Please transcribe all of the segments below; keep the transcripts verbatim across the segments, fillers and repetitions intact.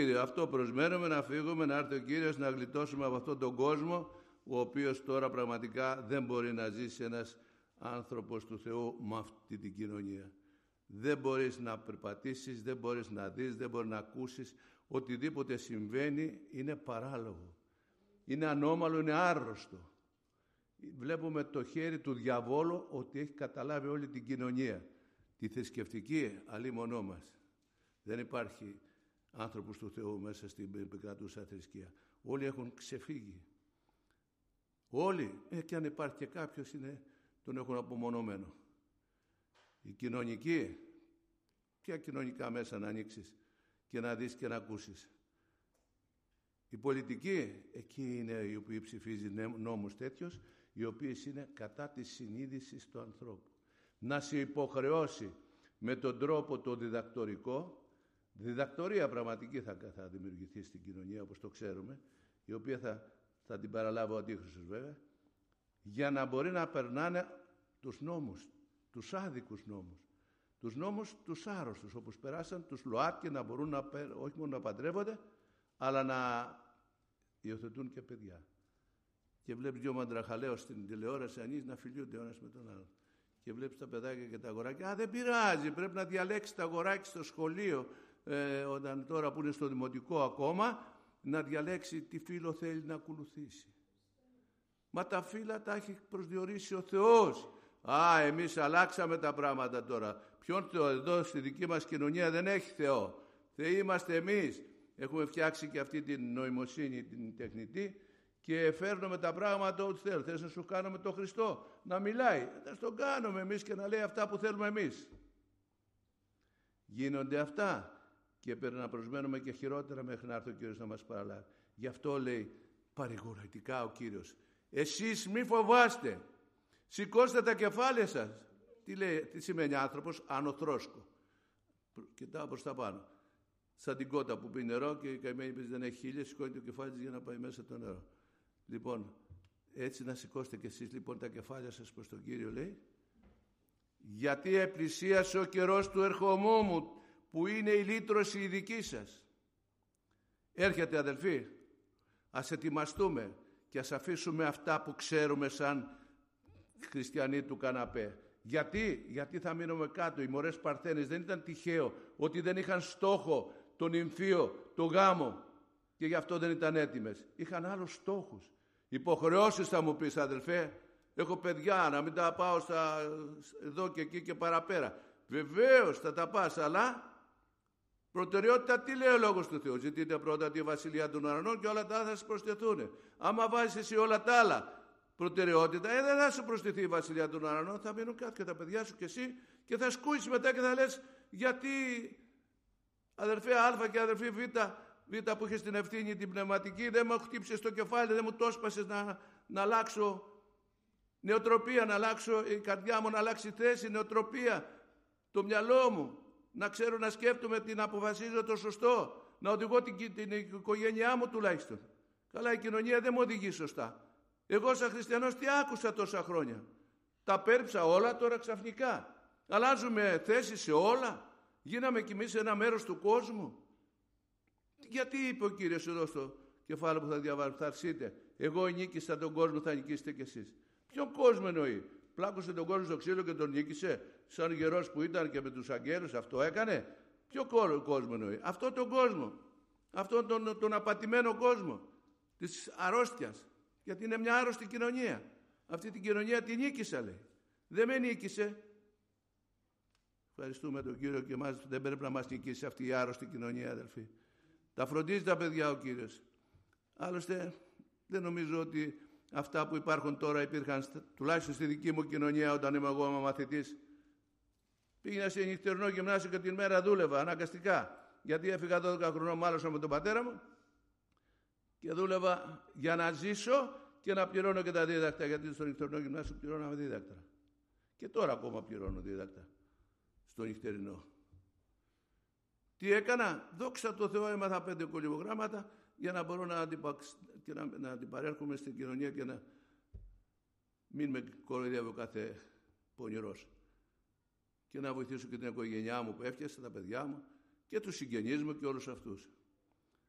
Κύριε, αυτό προσμένουμε, να φύγουμε, να έρθει ο Κύριος, να γλιτώσουμε από αυτόν τον κόσμο, ο οποίος τώρα πραγματικά δεν μπορεί να ζήσει ένας άνθρωπος του Θεού με αυτή την κοινωνία. Δεν μπορείς να περπατήσεις, δεν μπορείς να δεις, δεν μπορείς να ακούσεις. Οτιδήποτε συμβαίνει είναι παράλογο. Είναι ανώμαλο, είναι άρρωστο. Βλέπουμε το χέρι του διαβόλου ότι έχει καταλάβει όλη την κοινωνία. Τη θρησκευτική, αλίμονό μας. Δεν υπάρχει άνθρωπος του Θεού μέσα στην επικρατούσα θρησκεία. Όλοι έχουν ξεφύγει. Όλοι, ε, και αν υπάρχει και κάποιος, είναι, τον έχουν απομονωμένο. Η κοινωνική, ποια κοινωνικά μέσα να ανοίξεις και να δεις και να ακούσεις. Η πολιτική, εκεί είναι η οποία ψηφίζει νόμους τέτοιους, οι οποίοι είναι κατά της συνείδησης του ανθρώπου. Να σε υποχρεώσει με τον τρόπο το διδακτορικό, διδακτορία πραγματική θα, θα δημιουργηθεί στην κοινωνία, όπως το ξέρουμε, η οποία θα, θα την παραλάβει ο Αντίχριστος βέβαια, για να μπορεί να περνάνε τους νόμους, τους άδικους νόμους, τους νόμους τους άρρωστους, όπως περάσαν τους ΛΟΑΤΚΙ, να μπορούν να, όχι μόνο να παντρεύονται, αλλά να υιοθετούν και παιδιά. Και βλέπεις δύο μαντραχαλαίους στην τηλεόραση, ανοίγεις να φιλιούνται ο ένας με τον άλλο. Και βλέπεις τα παιδάκια και τα αγοράκια. Α, δεν πειράζει, πρέπει να διαλέξει τα αγοράκια στο σχολείο, ε, όταν τώρα που είναι στο δημοτικό ακόμα, να διαλέξει τι φίλο θέλει να ακολουθήσει. Μα τα φύλλα τα έχει προσδιορίσει ο Θεός. Α, εμείς αλλάξαμε τα πράγματα τώρα. Ποιον Θεό? Εδώ στη δική μας κοινωνία δεν έχει Θεό. Θεοί είμαστε εμείς. Έχουμε φτιάξει και αυτή την νοημοσύνη, την τεχνητή, και φέρνουμε τα πράγματα ό,τι θέλω. Θες να σου κάνουμε το Χριστό να μιλάει? Να τον κάνουμε εμείς και να λέει αυτά που θέλουμε εμείς. Γίνονται αυτά και πρέπει να προσμένουμε και χειρότερα μέχρι να έρθει ο Κύριος να μας παραλάβει. Γι' αυτό λέει παρηγορητικά ο Κύριος, εσείς μη φοβάστε, σηκώστε τα κεφάλια σας. Τι λέει, τι σημαίνει άνθρωπος? Ανοθρόσκο. Κοιτάω προς τα πάνω. Σαν την κότα που πει νερό και η καημένη πες δεν έχει χείλια, σηκώνει το κεφάλι της για να πάει μέσα το νερό. Λοιπόν, έτσι να σηκώστε κι εσείς λοιπόν τα κεφάλια σας προς τον Κύριο, λέει, γιατί επλησίασε ο καιρός του ερχομού μου, που είναι η λύτρωση η δική σας. Έρχεται, αδελφοί, ας ετοιμαστούμε και ας αφήσουμε αυτά που ξέρουμε σαν χριστιανοί του καναπέ. Γιατί, γιατί θα μείνουμε κάτω. Οι μωρές Παρθένες δεν ήταν τυχαίο ότι δεν είχαν στόχο τον νυμφίο, το γάμο, και γι' αυτό δεν ήταν έτοιμες. Είχαν άλλους στόχους. Υποχρεώσεις θα μου πεις, αδελφέ. Έχω παιδιά, να μην τα πάω στα, εδώ και εκεί και παραπέρα. Βεβαίως θα τα πας, αλλά προτεραιότητα τι λέει ο Λόγος του Θεού? Ζητείτε πρώτα τη βασιλεία των ουρανών και όλα τα άλλα θα σας προσθεθούν. Άμα βάζεις εσύ όλα τα άλλα προτεραιότητα, ε, δεν θα σου προσθεθεί η βασιλεία των ουρανών, θα μείνουν κάτω και τα παιδιά σου και εσύ και θα σκούσεις μετά και θα λες, γιατί αδερφέ Α και αδερφή Β, Β που είχες την ευθύνη την πνευματική, δεν μου χτύψες το κεφάλι, δεν μου το έσπασες να, να αλλάξω νεοτροπία, να αλλάξω η καρδιά μου, να αλλάξει θέση, νεοτροπία, το μυαλό μου, να ξέρω να σκέφτομαι, την αποφασίζω το σωστό, να οδηγώ την, την οικογένειά μου τουλάχιστον. Καλά, η κοινωνία δεν μου οδηγεί σωστά. Εγώ σαν χριστιανός τι άκουσα τόσα χρόνια? Τα πέρυψα όλα τώρα ξαφνικά. Αλλάζουμε θέση σε όλα. Γίναμε κι εμείς ένα μέρος του κόσμου. Γιατί είπε ο Κύριος εδώ στο κεφάλαιο που θα διαβάσουμε, θα αρσείτε, εγώ νίκησα τον κόσμο, θα νικήσετε κι εσείς. Ποιον κόσμο εννοεί? Πλάκωσε τον κόσμο στο ξύλο και τον νίκησε, σαν γερός που ήταν και με τους αγγέλους, αυτό έκανε? Ποιο κόσμο εννοεί? Αυτό τον κόσμο, αυτόν τον, τον απατημένο κόσμο της αρρώστιας, γιατί είναι μια άρρωστη κοινωνία. Αυτή την κοινωνία την νίκησα, λέει. Δεν με νίκησε. Ευχαριστούμε τον Κύριο και εμάς, δεν πρέπει να μας νικήσει αυτή η άρρωστη κοινωνία, αδελφοί. Τα φροντίζει τα παιδιά ο Κύριος. Άλλωστε δεν νομίζω ότι αυτά που υπάρχουν τώρα υπήρχαν τουλάχιστον στη δική μου κοινωνία όταν είμαι εγώ μαθητής. Πήγαινα σε νυχτερινό γυμνάσιο και την μέρα δούλευα αναγκαστικά. Γιατί έφυγα δώδεκα χρονών, μάλωσα με τον πατέρα μου και δούλευα για να ζήσω και να πληρώνω και τα δίδακτα. Γιατί στο νυχτερινό γυμνάσιο πληρώναμε δίδακτα. Και τώρα ακόμα πληρώνω δίδακτα στο νυχτερινό. Τι έκανα? Δόξα τω Θεώ, έμαθα πέντε κολυμβογράμματα για να μπορώ να, αντιπα... και να... να αντιπαρέρχομαι στην κοινωνία και να μην με κοροϊδεύει ο κάθε πονηρός. Και να βοηθήσω και την οικογένειά μου που έφτιασα, τα παιδιά μου και τους συγγενείς μου και όλους αυτούς.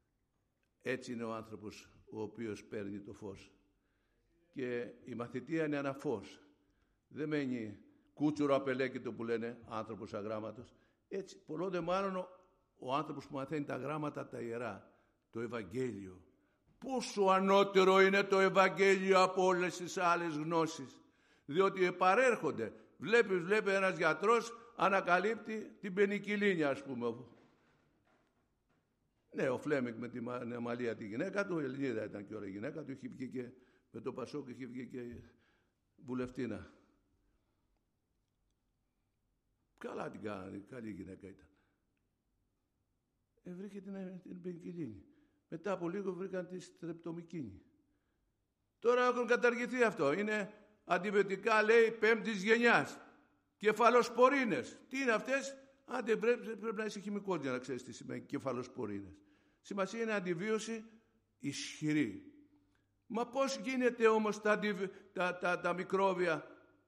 Έτσι είναι ο άνθρωπος ο οποίος παίρνει το φως. Και η μαθητεία είναι ένα φως. Δεν μένει κούτσουρο απελέκητο που λένε άνθρωπος αγράμματος. Έτσι, πολλό δε μάλλον ο, ο άνθρωπος που μαθαίνει τα γράμματα τα ιερά, το Ευαγγέλιο. Πόσο ανώτερο είναι το Ευαγγέλιο από όλες τις άλλες γνώσεις. Διότι επαρέρχονται. Βλέπεις, βλέπει ένας γιατρός, ανακαλύπτει την πενικυλίνια, ας πούμε. Ναι, ο Φλέμινγκ με τη Μαλία τη γυναίκα του, η Ελληνίδα ήταν και όλα η γυναίκα του, είχε βγει και με το Πασόκ, είχε βγει και βουλευτίνα. Καλά την κάνει, καλή γυναίκα ήταν. Ε, βρήκε την, την πενικυλίνη. Μετά από λίγο βρήκαν τη στρεπτομικίνη. Τώρα έχουν καταργηθεί αυτό. Είναι αντιβιωτικά, λέει, πέμπτης γενιάς. Κεφαλοσπορίνες. Τι είναι αυτές? Άντε, πρέπει, πρέπει να είσαι χημικός για να ξέρεις τι σημαίνει κεφαλοσπορίνες. Σημασία είναι αντιβίωση ισχυρή. Μα πώς γίνεται όμως τα, τα, τα, τα μικρόβια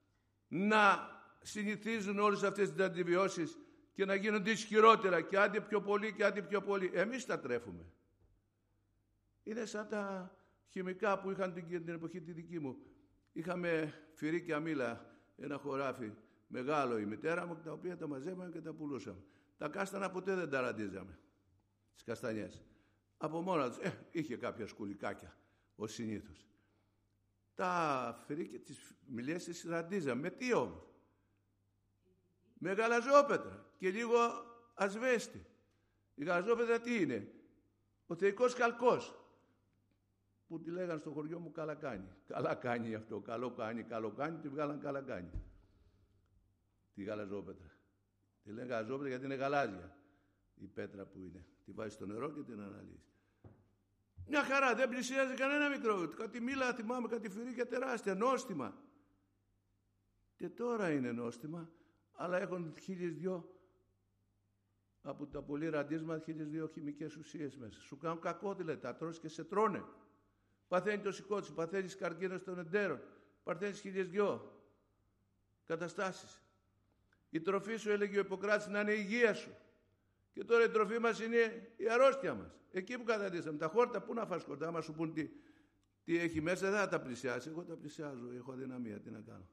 να συνηθίζουν όλες αυτές τις αντιβιώσεις και να γίνονται ισχυρότερα και άντε πιο πολύ και άντε πιο πολύ? Εμείς τα τρέφουμε. Είναι σαν τα χημικά που είχαν την, την εποχή τη δική μου. Είχαμε φυρί και αμύλα, ένα χωράφι μεγάλο η μητέρα μου, τα οποία τα μαζεύαμε και τα πουλούσαμε. Τα κάστανα ποτέ δεν τα ραντίζαμε, τις καστανιές. Από μόνα τους, ε, είχε κάποια σκουλικάκια, ως συνήθως. Τα φυρί και τις μιλιές τις ραντίζαμε. Με τι όμως? Με γαλαζόπετρα και λίγο ασβέστη. Η γαλαζόπετρα τι είναι? Ο θεϊκός καλκός, που τη λέγανε στο χωριό μου καλά κάνει. Καλά κάνει αυτό, καλό κάνει, καλό κάνει, τη βγάλαν καλά κάνει. Τη γαλαζόπετρα. Τη λένε γαλαζόπετρα γιατί είναι γαλάζια η πέτρα που είναι. Τη βάζει στο νερό και την αναλύει. Μια χαρά, δεν πλησιάζει κανένα μικρό. Κάτι μήλα, θυμάμαι, κάτι φυρίκια τεράστια, νόστιμα. Και τώρα είναι νόστιμα, αλλά έχουν χίλιες δυο, από τα πολύ ραντίσματα, χίλιες δυο χημικές ουσίες μέσα. Σου κάνουν κακό δηλαδή, τα τρως και σε τρώνε. Παθαίνει το σηκώτη, παθαίνεις καρκίνο των εντέρων, παθαίνεις χίλιες δυο καταστάσεις. Η τροφή σου, έλεγε ο Ιπποκράτης, να είναι η υγεία σου. Και τώρα η τροφή μας είναι η αρρώστια μας. Εκεί που καταντήσαμε. Τα χόρτα, πού να φας χόρτα, άμα σου πούν τι, τι έχει μέσα, δεν θα τα πλησιάσει. Εγώ τα πλησιάζω, έχω αδυναμία, τι να κάνω.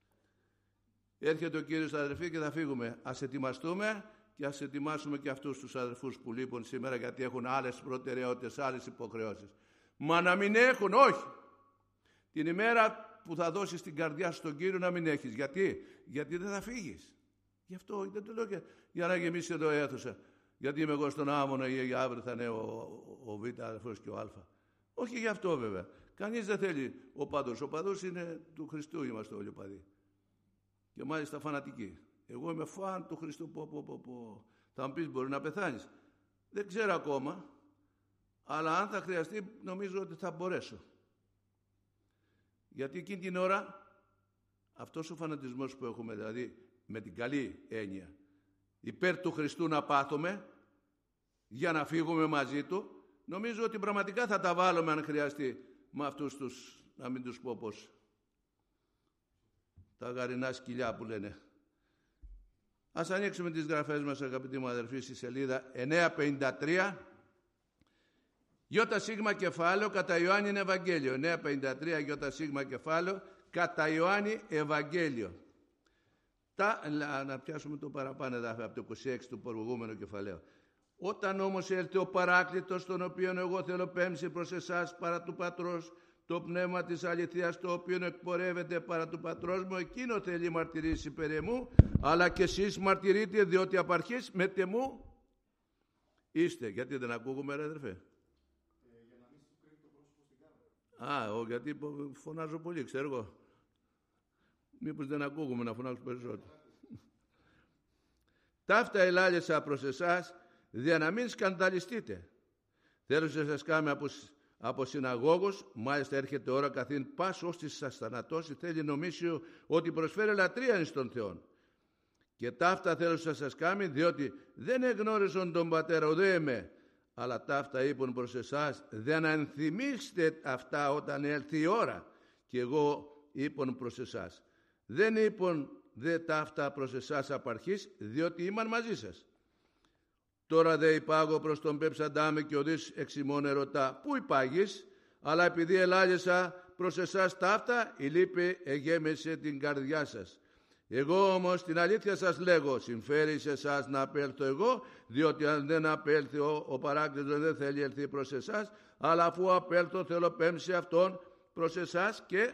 Έρχεται ο Κύριος, αδερφοί, και θα φύγουμε. Ας ετοιμαστούμε και ας ετοιμάσουμε και αυτούς τους αδερφούς που λείπουν σήμερα, γιατί έχουν άλλες προτεραιότητες, άλλες υποχρεώσεις. Μα να μην έχουν, όχι. Την ημέρα που θα δώσεις την καρδιά σου στον Κύριο να μην έχεις. Γιατί? Γιατί δεν θα φύγεις. Γι' αυτό δεν το λέω για, για να γεμίσει εδώ αίθουσα. Γιατί είμαι εγώ στον Άμμονα ή για αύριο θα είναι ο, ο, ο Β αδερφός και ο Α. Όχι γι' αυτό βέβαια. Κανείς δεν θέλει ο παδός. Ο παδός είναι του Χριστού, είμαστε όλοι παδοί. Και μάλιστα φανατικοί. Εγώ είμαι φαν του Χριστού. Πω, πω, πω, πω. Θα μου πεις, μπορεί να πεθάνεις. Δεν ξέρω ακόμα. Αλλά αν θα χρειαστεί, νομίζω ότι θα μπορέσω. Γιατί εκείνη την ώρα, αυτός ο φανατισμός που έχουμε, δηλαδή με την καλή έννοια, υπέρ του Χριστού να πάθουμε, για να φύγουμε μαζί Του, νομίζω ότι πραγματικά θα τα βάλουμε αν χρειαστεί με αυτούς τους, να μην τους πω πως, τα γαρινά σκυλιά που λένε. Ας ανοίξουμε τις γραφές μας, αγαπητοί μου αδερφοί, στη σελίδα εννιακόσια πενήντα τρία, Γιώτα σίγμα κεφάλαιο κατά Ιωάννη είναι Ευαγγέλιο. εννιακόσια πενήντα τρία γιώτα σίγμα κεφάλαιο κατά Ιωάννη Ευαγγέλιο. Τα, να πιάσουμε το παραπάνω εδάφιο από το είκοσι έξι του προηγούμενου κεφαλαίου. Όταν όμως έλθει ο Παράκλητος, τον οποίον εγώ θέλω πέμψει προς εσάς παρά του Πατρός, το πνεύμα της αληθείας, το οποίο εκπορεύεται παρά του Πατρός μου, εκείνο θέλει μαρτυρήσει περί μου, αλλά και εσείς μαρτυρείτε, διότι απ' αρχής μετ' εμού είστε. Γιατί δεν ακούγουμε, ρε αδερφέ? Α, ο, γιατί φωνάζω πολύ, ξέρω εγώ. Μήπως δεν ακούγουμε να φωνάζω περισσότερο. Ταύτα ελάλησα προς εσάς, για να μην σκανδαλιστείτε. Θέλω να σας κάνω από, από συναγώγους, μάλιστα έρχεται ώρα καθήν πας ως της σας θανατώσει, θέλει νομίσει ότι προσφέρει λατρεία εις τον Θεόν. Και ταύτα θέλω να σας κάνω, διότι δεν εγνώριζον τον Πατέρα ουδέ με, αλλά ταύτα είπαν προς εσάς, δεν ενθυμίστε αυτά όταν έλθει η ώρα. Και εγώ είπαν προς εσάς. Δεν είπαν δε ταύτα προς εσάς απ' αρχής, διότι ήμαν μαζί σας. Τώρα δε υπάγω προς τον πέψαντά και οδείς εξ ημών ερωτά. Πού υπάγεις? Αλλά επειδή ελάγησα προς εσάς ταύτα, η λύπη εγέμεσε την καρδιά σας. Εγώ όμως την αλήθεια σας λέγω, συμφέρει σε εσάς να απέλθω εγώ, διότι αν δεν απέλθει ο, ο παράκλητος δεν θέλει έλθει προς εσάς, αλλά αφού απέλθω θέλω πέμψει αυτόν προς εσάς και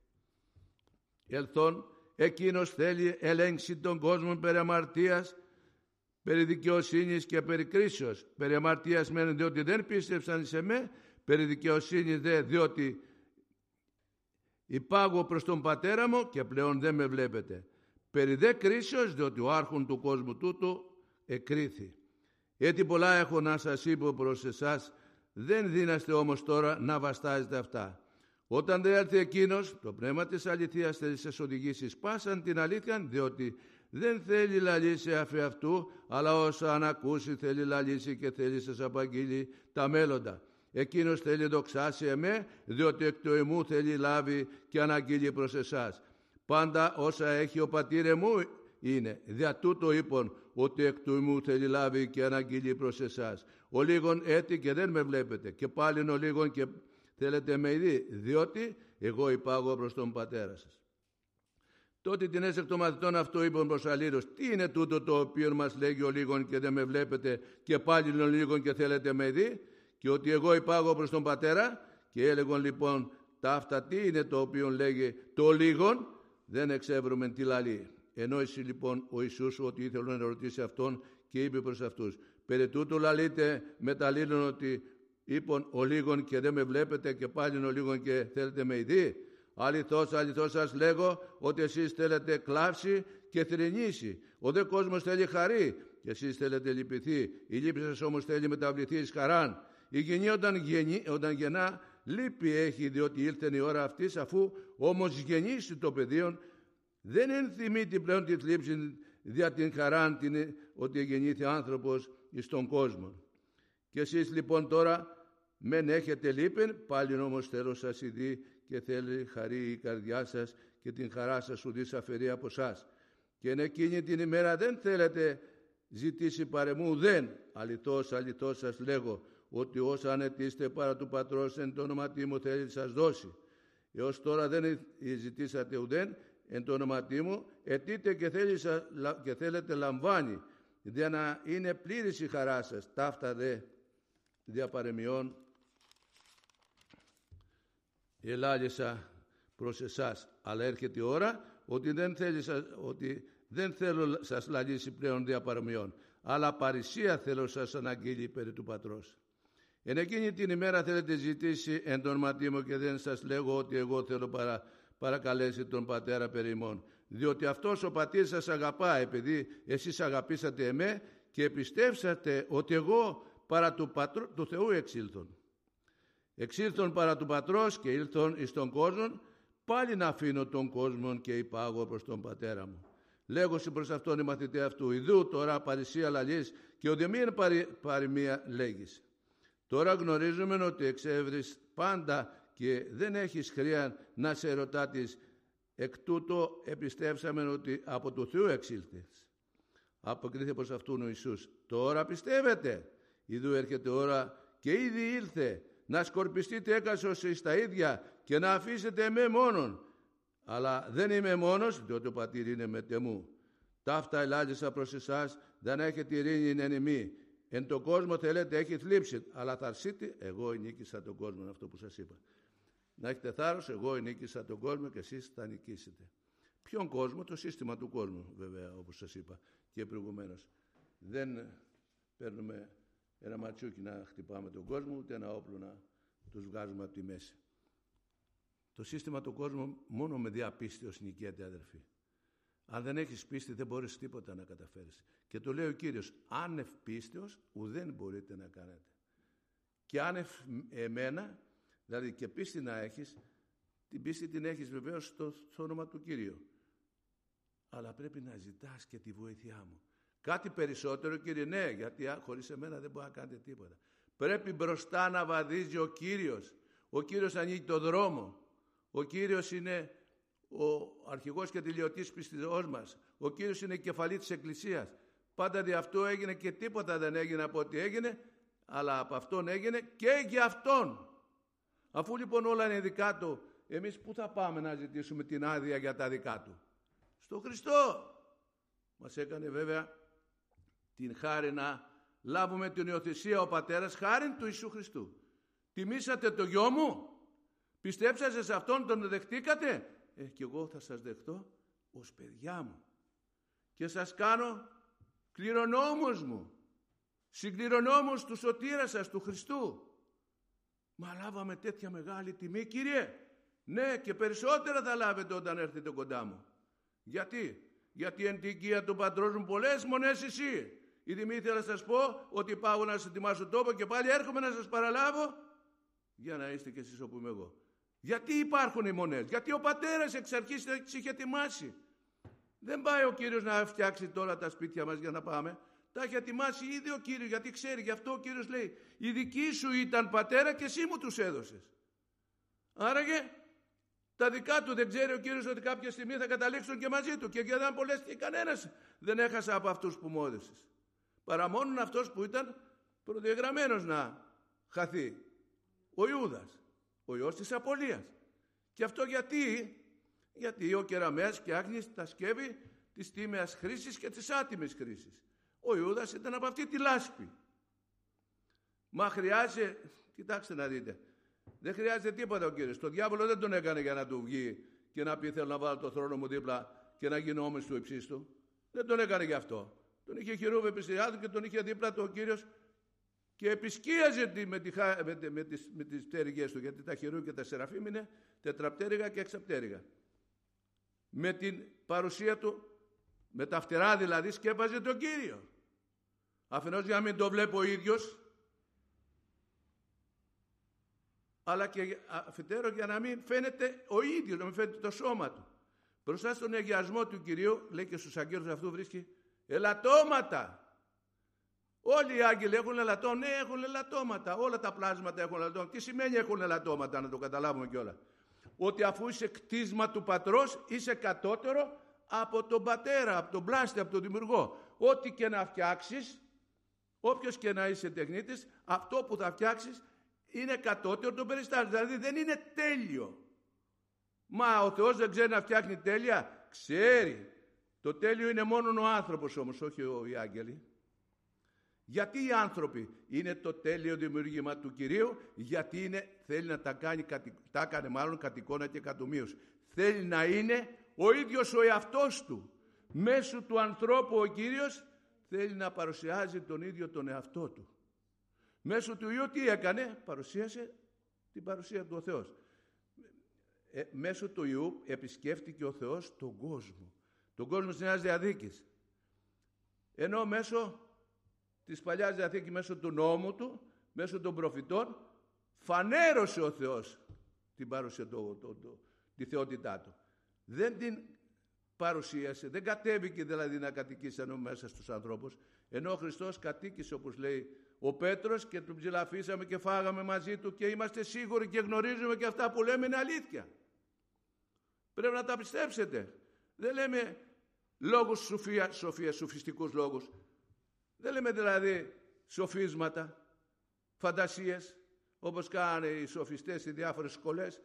ελθόν εκείνος θέλει ελέγξει τον κόσμο περί αμαρτίας, περί δικαιοσύνης και περί κρίσεως. Περί αμαρτίας μένουν διότι δεν πίστευσαν σε με, περί δικαιοσύνης δε διότι υπάγω προς τον πατέρα μου και πλέον δεν με βλέπετε. Περί δε κρίσεως διότι ο άρχον του κόσμου τούτου εκρίθη. Έτσι πολλά έχω να σας είπω προς εσάς, δεν δύναστε όμως τώρα να βαστάζετε αυτά. Όταν δεν έρθει εκείνος, το πνεύμα της αληθείας θέλει σας οδηγήσει σπάσαν την αλήθεια, διότι δεν θέλει λαλήσει αφ' αυτού, αλλά όσα αν ακούσει θέλει λαλήσει και θέλει σας απαγγείλει τα μέλλοντα. Εκείνος θέλει δοξάσει εμέ, διότι εκ του εμού θέλει λάβει και αναγγείλει προς εσάς. Πάντα όσα έχει ο πατήρ εμού είναι. Δια τούτο είπων ότι εκ του εμού θέλει λάβει και αναγγείλει προς εσάς. Ο λίγον έτη και δεν με βλέπετε, και πάλιν ο λίγον και θέλετε με ειδεί, διότι εγώ υπάγω προς τον πατέρα σας. Τότε την έσεκ των μαθητών αυτού είπαν προς αλλήλους, τι είναι τούτο το οποίο μας λέγει ο λίγον και δεν με βλέπετε, και πάλιν ο λίγον και θέλετε με ειδεί, και ότι εγώ υπάγω προς τον πατέρα? Και έλεγον λοιπόν ταύτα τι είναι το οποίο λέγει το λίγον, δεν εξεύρουμε τι λαλεί. Ενόησε λοιπόν ο Ιησούς ότι ήθελε να ρωτήσει αυτόν και είπε προς αυτούς, περί τούτου λαλείτε με τα λίλων ότι είπαν ο λίγον και δεν με βλέπετε και πάλι ο λίγον και θέλετε με ειδεί? Αληθώς, αληθώς σας λέγω ότι εσείς θέλετε κλάψει και θρηνήσει. Ο δε κόσμος θέλει χαρί και εσείς θέλετε λυπηθεί. Η λύπη σας όμως θέλει μεταβληθεί εις χαράν. Η γενή όταν, γεννή, όταν γεννά λύπη έχει, διότι ήλθεν η ώρα αυτής, αφού όμως γεννήσει το παιδίον, δεν ενθυμείται πλέον τη θλίψη δια την χαράν την, ότι γεννήθη άνθρωπος εις τον κόσμο. Και εσείς λοιπόν τώρα μεν έχετε λύπην, πάλι όμως θέλω σας ειδεί και θέλει χαρεί η καρδιά σας και την χαρά σας ουδείς αφαιρεί από σας. Και εν εκείνη την ημέρα δεν θέλετε ζητήσει παρεμού δεν. Αληθώς, αληθώς σας λέγω, ότι όσα ανετήστε παρά του Πατρός εν το όνοματί μου θέλει σας δώσει. Έως τώρα δεν ζητήσατε ουδέν εν το όνοματί μου, αιτείτε και, και θέλετε λαμβάνει, για να είναι πλήρης η χαρά σας. Ταύτα δε δια παρεμιών ελάλησα προς εσάς, αλλά έρχεται η ώρα ότι δεν, θέλει, ότι δεν θέλω σας λαλήσει πλέον δια παρεμιών, αλλά παρησία θέλω σας αναγγείλει περί του Πατρός. Εν εκείνη την ημέρα θέλετε ζητήσει εν το όνοματί μου και δεν σας λέγω ότι εγώ θέλω παρα, παρακαλέσει τον Πατέρα περί ημών, διότι αυτός ο Πατήρ σας αγαπά, επειδή εσείς αγαπήσατε εμέ και πιστεύσατε ότι εγώ παρά του, πατρό, του Θεού εξήλθον. Εξήλθον παρά του Πατρός και ήλθον εις τον κόσμο, πάλι να αφήνω τον κόσμο και υπάγω προς τον Πατέρα μου. Λέγωση προς αυτόν οι μαθητές αυτού, ιδού τώρα παρησία λαλείς και ότι μην παρι, παροιμία λέγεις. Τώρα γνωρίζουμε ότι εξεύρεις πάντα και δεν έχεις χρειά να σε ρωτάτης, εκ τούτο επιστέψαμε ότι από του Θεού εξήλθες. Αποκρίθηκε προς αυτόν ο Ιησούς. Τώρα πιστεύετε? Ιδού έρχεται ώρα και ήδη ήλθε να σκορπιστείτε έκασος εις τα ίδια και να αφήσετε εμέ μόνον. Αλλά δεν είμαι μόνος, διότι ο Πατήρ είναι μετεμού. Ταύτα ελάλησα προς εσάς, δεν έχετε ειρήνη εν ημί. Εν τον κόσμο θέλετε έχει θλίψη, αλλά θα αρσείτε, εγώ νίκησα τον κόσμο, αυτό που σας είπα. Να έχετε θάρρος, εγώ νίκησα τον κόσμο και εσείς θα νικήσετε. Ποιον κόσμο? Το σύστημα του κόσμου, βέβαια, όπως σας είπα και προηγουμένως. Δεν παίρνουμε ένα ματσούκι να χτυπάμε τον κόσμο, ούτε ένα όπλο να τους βγάζουμε από τη μέση. Το σύστημα του κόσμου μόνο με διαπίστεως νικιέται, αδερφοί. Αν δεν έχεις πίστη δεν μπορείς τίποτα να καταφέρεις. Και το λέει ο Κύριος, άνευ πίστεως ουδέν μπορείτε να κάνετε. Και άνευ εμένα, δηλαδή και πίστη να έχεις, την πίστη την έχεις βεβαίως στο, στο όνομα του Κύριου. Αλλά πρέπει να ζητάς και τη βοήθειά μου. Κάτι περισσότερο, Κύριε, ναι, γιατί χωρίς εμένα δεν μπορεί να κάνετε τίποτα. Πρέπει μπροστά να βαδίζει ο Κύριος. Ο Κύριος ανοίγει το δρόμο. Ο Κύριος είναι ο αρχηγός και τελειωτής πιστός μας. Ο Κύριος είναι η κεφαλή της Εκκλησίας. Πάντα δι' αυτό έγινε και τίποτα δεν έγινε από ό,τι έγινε, αλλά από αυτόν έγινε και για αυτόν. Αφού λοιπόν όλα είναι δικά του, εμείς πού θα πάμε να ζητήσουμε την άδεια για τα δικά του? Στο Χριστό. Μας έκανε βέβαια την χάρη να λάβουμε την υιοθεσία ο Πατέρας, χάρη του Ιησού Χριστού. Τιμήσατε το γιο μου, πιστέψατε σε αυτόν, τον δεχτήκατε, ε, και εγώ θα σας δεχτώ ως παιδιά μου και σας κάνω κληρονόμος μου, συγκληρονόμος του σωτήρα σας, του Χριστού. Μα λάβαμε τέτοια μεγάλη τιμή, Κύριε? Ναι, και περισσότερα θα λάβετε όταν έρθετε κοντά μου. Γιατί? Γιατί εν την οικία του πατρός μου πολλές μονές εσύ. Ήδη μη ήθελα να σας πω ότι πάω να σας ετοιμάσω τόπο και πάλι έρχομαι να σας παραλάβω για να είστε κι εσείς όπου είμαι εγώ. Γιατί υπάρχουν οι μονές? Γιατί ο Πατέρας εξ αρχής τις είχε ετοιμάσει. Δεν πάει ο Κύριος να φτιάξει τώρα τα σπίτια μας για να πάμε. Τα έχει ετοιμάσει ήδη ο Κύριος, γιατί ξέρει. Γι' αυτό ο Κύριος λέει, οι δικοί σου ήταν, Πατέρα, και εσύ μου τους έδωσες. Άραγε τα δικά του δεν ξέρει ο Κύριος ότι κάποια στιγμή θα καταλήξουν και μαζί του? Και γιατί αν πολλές και κανένας δεν έχασα από αυτούς που μου έδωσες, παρά μόνον αυτός που ήταν προδιαγραμμένος να χαθεί, ο Ιούδας, ο ιός της απολίας. Και αυτό γιατί? Γιατί ο κεραμέας φτιάχνει τα σκεύη της τίμιας χρήσης και της άτιμης χρήσης. Ο Ιούδας ήταν από αυτή τη λάσπη. Μα χρειάζεται, κοιτάξτε να δείτε, δεν χρειάζεται τίποτα ο Κύριος. Το διάβολο δεν τον έκανε για να του βγει και να πει θέλω να βάλω το θρόνο μου δίπλα και να γίνω όμοιος του υψίστου. Δεν τον έκανε γι' αυτό. Τον είχε χειρούβε επί του και τον είχε δίπλα του ο Κύριος και επισκίαζε με, τη, με, με, με, τις, με τις πτέρυγες του, γιατί τα χειρού και τα σεραφείμ είναι τετραπτέρυγα και εξαπτέρυγα. Με την παρουσία του, με τα φτερά δηλαδή, σκέπαζε τον Κύριο. Αφενός για να μην το βλέπει ο ίδιος, αλλά και αφετέρου για να μην φαίνεται ο ίδιος, να μην φαίνεται το σώμα του. Μπροστά στον αγιασμό του Κυρίου, λέει και στους αγγέλους αυτού βρίσκει ελαττώματα. Όλοι οι άγγελοι έχουν ελαττώματα. Ναι, έχουν ελαττώματα. Όλα τα πλάσματα έχουν ελαττώματα. Τι σημαίνει έχουν ελαττώματα, να το καταλάβουμε κιόλα? Ότι αφού είσαι κτίσμα του Πατρός, είσαι κατώτερο από τον Πατέρα, από τον πλάστη, από τον Δημιουργό. Ό,τι και να φτιάξεις, όποιος και να είσαι τεχνίτης, αυτό που θα φτιάξεις είναι κατώτερο των περιστάσεων. Δηλαδή δεν είναι τέλειο. Μα ο Θεός δεν ξέρει να φτιάχνει τέλεια? Ξέρει. Το τέλειο είναι μόνο ο άνθρωπος όμως, όχι οι άγγελοι. Γιατί οι άνθρωποι είναι το τέλειο δημιουργήμα του Κυρίου? Γιατί είναι, θέλει να τα κάνει, τα έκανε μάλλον κατ' εικόνα και κατ' ομοίως. Θέλει να είναι ο ίδιος ο εαυτός του. Μέσω του ανθρώπου ο Κύριος θέλει να παρουσιάζει τον ίδιο τον εαυτό του. Μέσω του Υιού τι έκανε? Παρουσίασε την παρουσία του ο Θεός. Ε, μέσω του Υιού επισκέφτηκε ο Θεός τον κόσμο. Τον κόσμο της Νέας Διαθήκης. Ενώ μέσω της Παλιάς Διαθήκης, μέσω του νόμου του, μέσω των προφητών, φανέρωσε ο Θεός την παρουσία του, το, το, τη θεότητά του. Δεν την παρουσίασε, δεν κατέβηκε δηλαδή να κατοικήσει μέσα στους ανθρώπους, ενώ ο Χριστός κατοίκησε, όπως λέει ο Πέτρος, και τον ψηλαφίσαμε και φάγαμε μαζί του και είμαστε σίγουροι και γνωρίζουμε και αυτά που λέμε είναι αλήθεια. Πρέπει να τα πιστέψετε. Δεν λέμε λόγους σοφία, σοφία, σοφιστικούς λόγους. Δεν λέμε δηλαδή σοφίσματα, φαντασίες, όπως κάνουν οι σοφιστές στις διάφορες σχολές,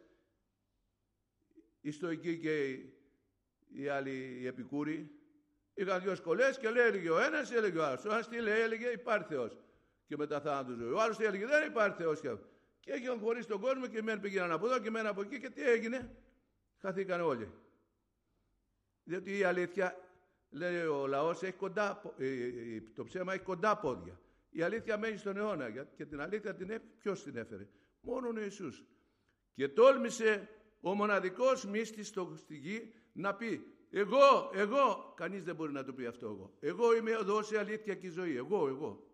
οι στοικοί και οι, οι άλλοι οι επικούροι. Είχαν δύο σχολές και έλεγε ο ένας, έλεγε ο άλλος. Ο ένας τι λέει? Έλεγε υπάρχει Θεός και μετά θάνατο ζωή. Ο άλλος τι έλεγε? Δεν υπάρχει Θεός. Και έγιναν χωρίς τον κόσμο και μένουν πήγαιναν από εδώ και μένουν από εκεί, και τι έγινε? Χαθήκαν όλοι. Διότι η αλήθεια, λέει ο λαός, έχει κοντά, το ψέμα έχει κοντά πόδια. Η αλήθεια μένει στον αιώνα και την αλήθεια την έφερε. Ποιος την έφερε? Μόνον ο Ιησούς. Και τόλμησε ο μοναδικός μύστης στη γη να πει εγώ, εγώ, κανείς δεν μπορεί να το πει αυτό εγώ. Εγώ είμαι οδός, η αλήθεια και η ζωή. Εγώ, εγώ.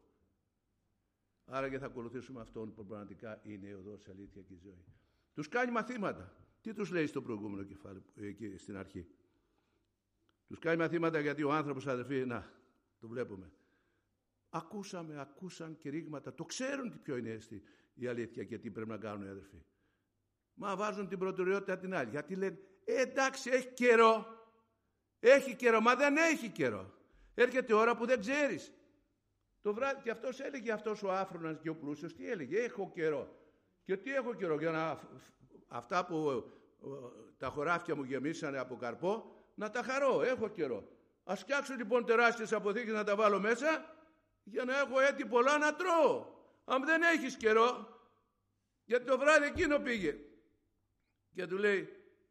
Άρα και θα ακολουθήσουμε αυτόν που πραγματικά είναι η οδός, η αλήθεια και η ζωή. Τους κάνει μαθήματα. Τι τους λέει στο προηγούμενο κεφάλαιο, εκεί στην αρχή? Τους κάνει μαθήματα γιατί ο άνθρωπος, αδερφοί, να, το βλέπουμε. Ακούσαμε, ακούσαν κηρύγματα. Το ξέρουν τι ποιο είναι η αλήθεια και τι πρέπει να κάνουν οι αδερφοί. Μα βάζουν την προτεραιότητα την άλλη. Γιατί λένε, ε, εντάξει, έχει καιρό. Έχει καιρό, μα δεν έχει καιρό. Έρχεται ώρα που δεν ξέρεις. Το βράδυ, και αυτός έλεγε, αυτός ο άφρονας και ο πλούσιος, τι έλεγε? Έχω καιρό. Και τι έχω καιρό? Για να αυτά που τα χωράφια μου γεμίσανε από καρπό, να τα χαρώ. Έχω καιρό. Ας φτιάξω λοιπόν τεράστιες αποθήκες να τα βάλω μέσα, για να έχω έτη πολλά να τρώω. Αν δεν έχεις καιρό, γιατί το βράδυ εκείνο πήγε και του λέει,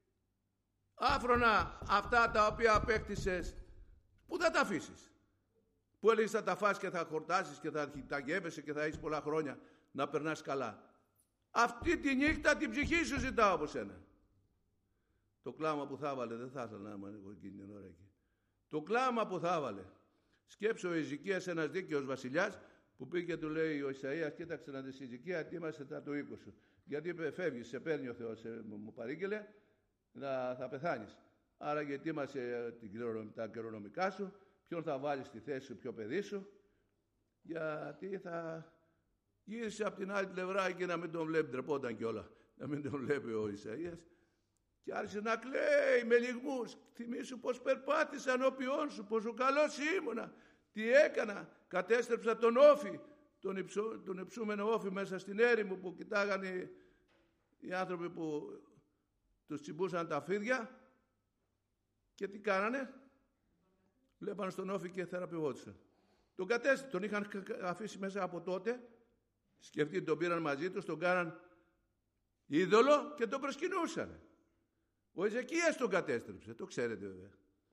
άφρονα, αυτά τα οποία απέκτησες, πού θα τα αφήσεις? Που έλεγες θα τα φας και θα χορτάσεις και θα τα γεύεσαι και θα έχεις πολλά χρόνια να περνάς καλά. Αυτή τη νύχτα την ψυχή σου ζητάω από σένα. Το κλάμα που θα έβαλε, δεν θα ήθελα να είμαι εγώ εκείνη την ώρα εκεί. Το κλάμα που θα έβαλε. Σκέψω ο Εζικίας, ένας δίκαιος βασιλιάς, που πήγε και του λέει ο Ισαΐας, κοίταξε να δεις Εζικία, ετοίμασε τα του οίκου σου. Γιατί είπε, φεύγεις, σε παίρνει ο Θεός, σε, μου παρήγγειλε, να θα πεθάνεις. Άρα γιατί ετοίμασε τα κληρονομικά σου, ποιον θα βάλεις στη θέση σου, ποιο παιδί σου, γιατί θα γύρισε από την άλλη πλευρά και να μην τον βλέπει, τρεπόταν κιόλα, να μην τον βλέπει ο Ισαΐας. Και άρχισε να κλαίει με λυγμούς. Θυμήσου πως περπάτησα ενώπιόν σου, πόσο καλός ήμουνα. Τι έκανα? Κατέστρεψα τον Όφη, τον, υψο, τον υψούμενο Όφη μέσα στην έρημο που κοιτάγανε οι άνθρωποι που τους τσιμπούσαν τα φίδια. Και τι κάνανε? Βλέπανε στον Όφη και θεραπευόντουσαν. Τον κατέστρεψαν, τον είχαν αφήσει μέσα από τότε. Σκεφτείτε, τον πήραν μαζί τους, τον κάναν είδωλο και τον προσκυνούσαν. Ο Εζεκίας τον κατέστρεψε, το ξέρετε βέβαια.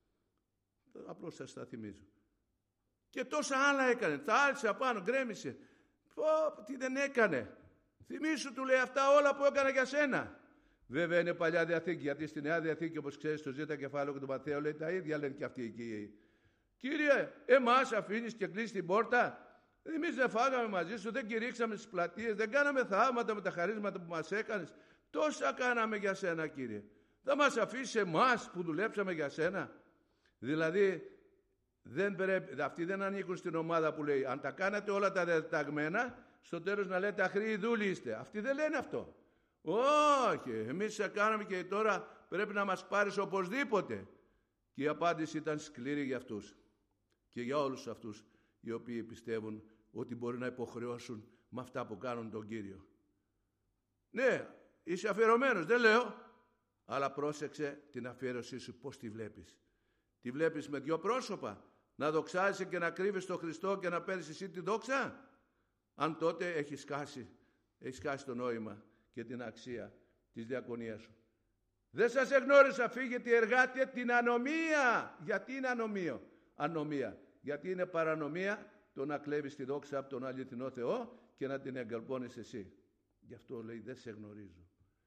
Απλώς σας τα θυμίζω. Και τόσα άλλα έκανε, τα άλυσε απάνω, γκρέμισε. Πω, τι δεν έκανε. Θυμήσου, του λέει, αυτά όλα που έκανα για σένα. Βέβαια είναι Παλιά Διαθήκη, γιατί στη Νέα Διαθήκη, όπως ξέρεις, το Ζήτα κεφάλαιο και το Ματθαίο λέει τα ίδια, λένε και αυτοί εκεί. Κύριε, εμάς αφήνεις και κλείσεις την πόρτα? Εμείς δεν φάγαμε μαζί σου, δεν κηρύξαμε στις πλατείες, δεν κάναμε θαύματα με τα χαρίσματα που μας έκανες. Τόσα κάναμε για σένα, Κύριε. Θα μας αφήσεις εμάς που δουλέψαμε για σένα? Δηλαδή, δεν πρέπει, αυτοί δεν ανήκουν στην ομάδα που λέει, αν τα κάνατε όλα τα δεταγμένα, στο τέλος να λέτε αχρήοι δούλοι είστε. Αυτοί δεν λένε αυτό. Όχι, εμείς σε κάναμε και τώρα πρέπει να μας πάρεις οπωσδήποτε. Και η απάντηση ήταν σκληρή για αυτούς και για όλους αυτούς οι οποίοι πιστεύουν ότι μπορεί να υποχρεώσουν με αυτά που κάνουν τον Κύριο. Ναι, είσαι αφιερωμένος, δεν λέω, αλλά πρόσεξε την αφιέρωσή σου πώς τη βλέπεις. Τη βλέπεις με δυο πρόσωπα, να δοξάζεσαι και να κρύβεις τον Χριστό και να παίρνεις εσύ τη δόξα? Αν τότε έχεις χάσει, έχεις χάσει το νόημα και την αξία της διακονίας σου. Δεν σας εγνώρισα, φύγετε εργάτε την ανομία. Γιατί είναι ανομία? Ανομία. Γιατί είναι παρανομία το να κλέβεις τη δόξα από τον αληθινό Θεό και να την εγκαλπώνεις εσύ. Γι' αυτό λέει δεν σε γνωρίζω.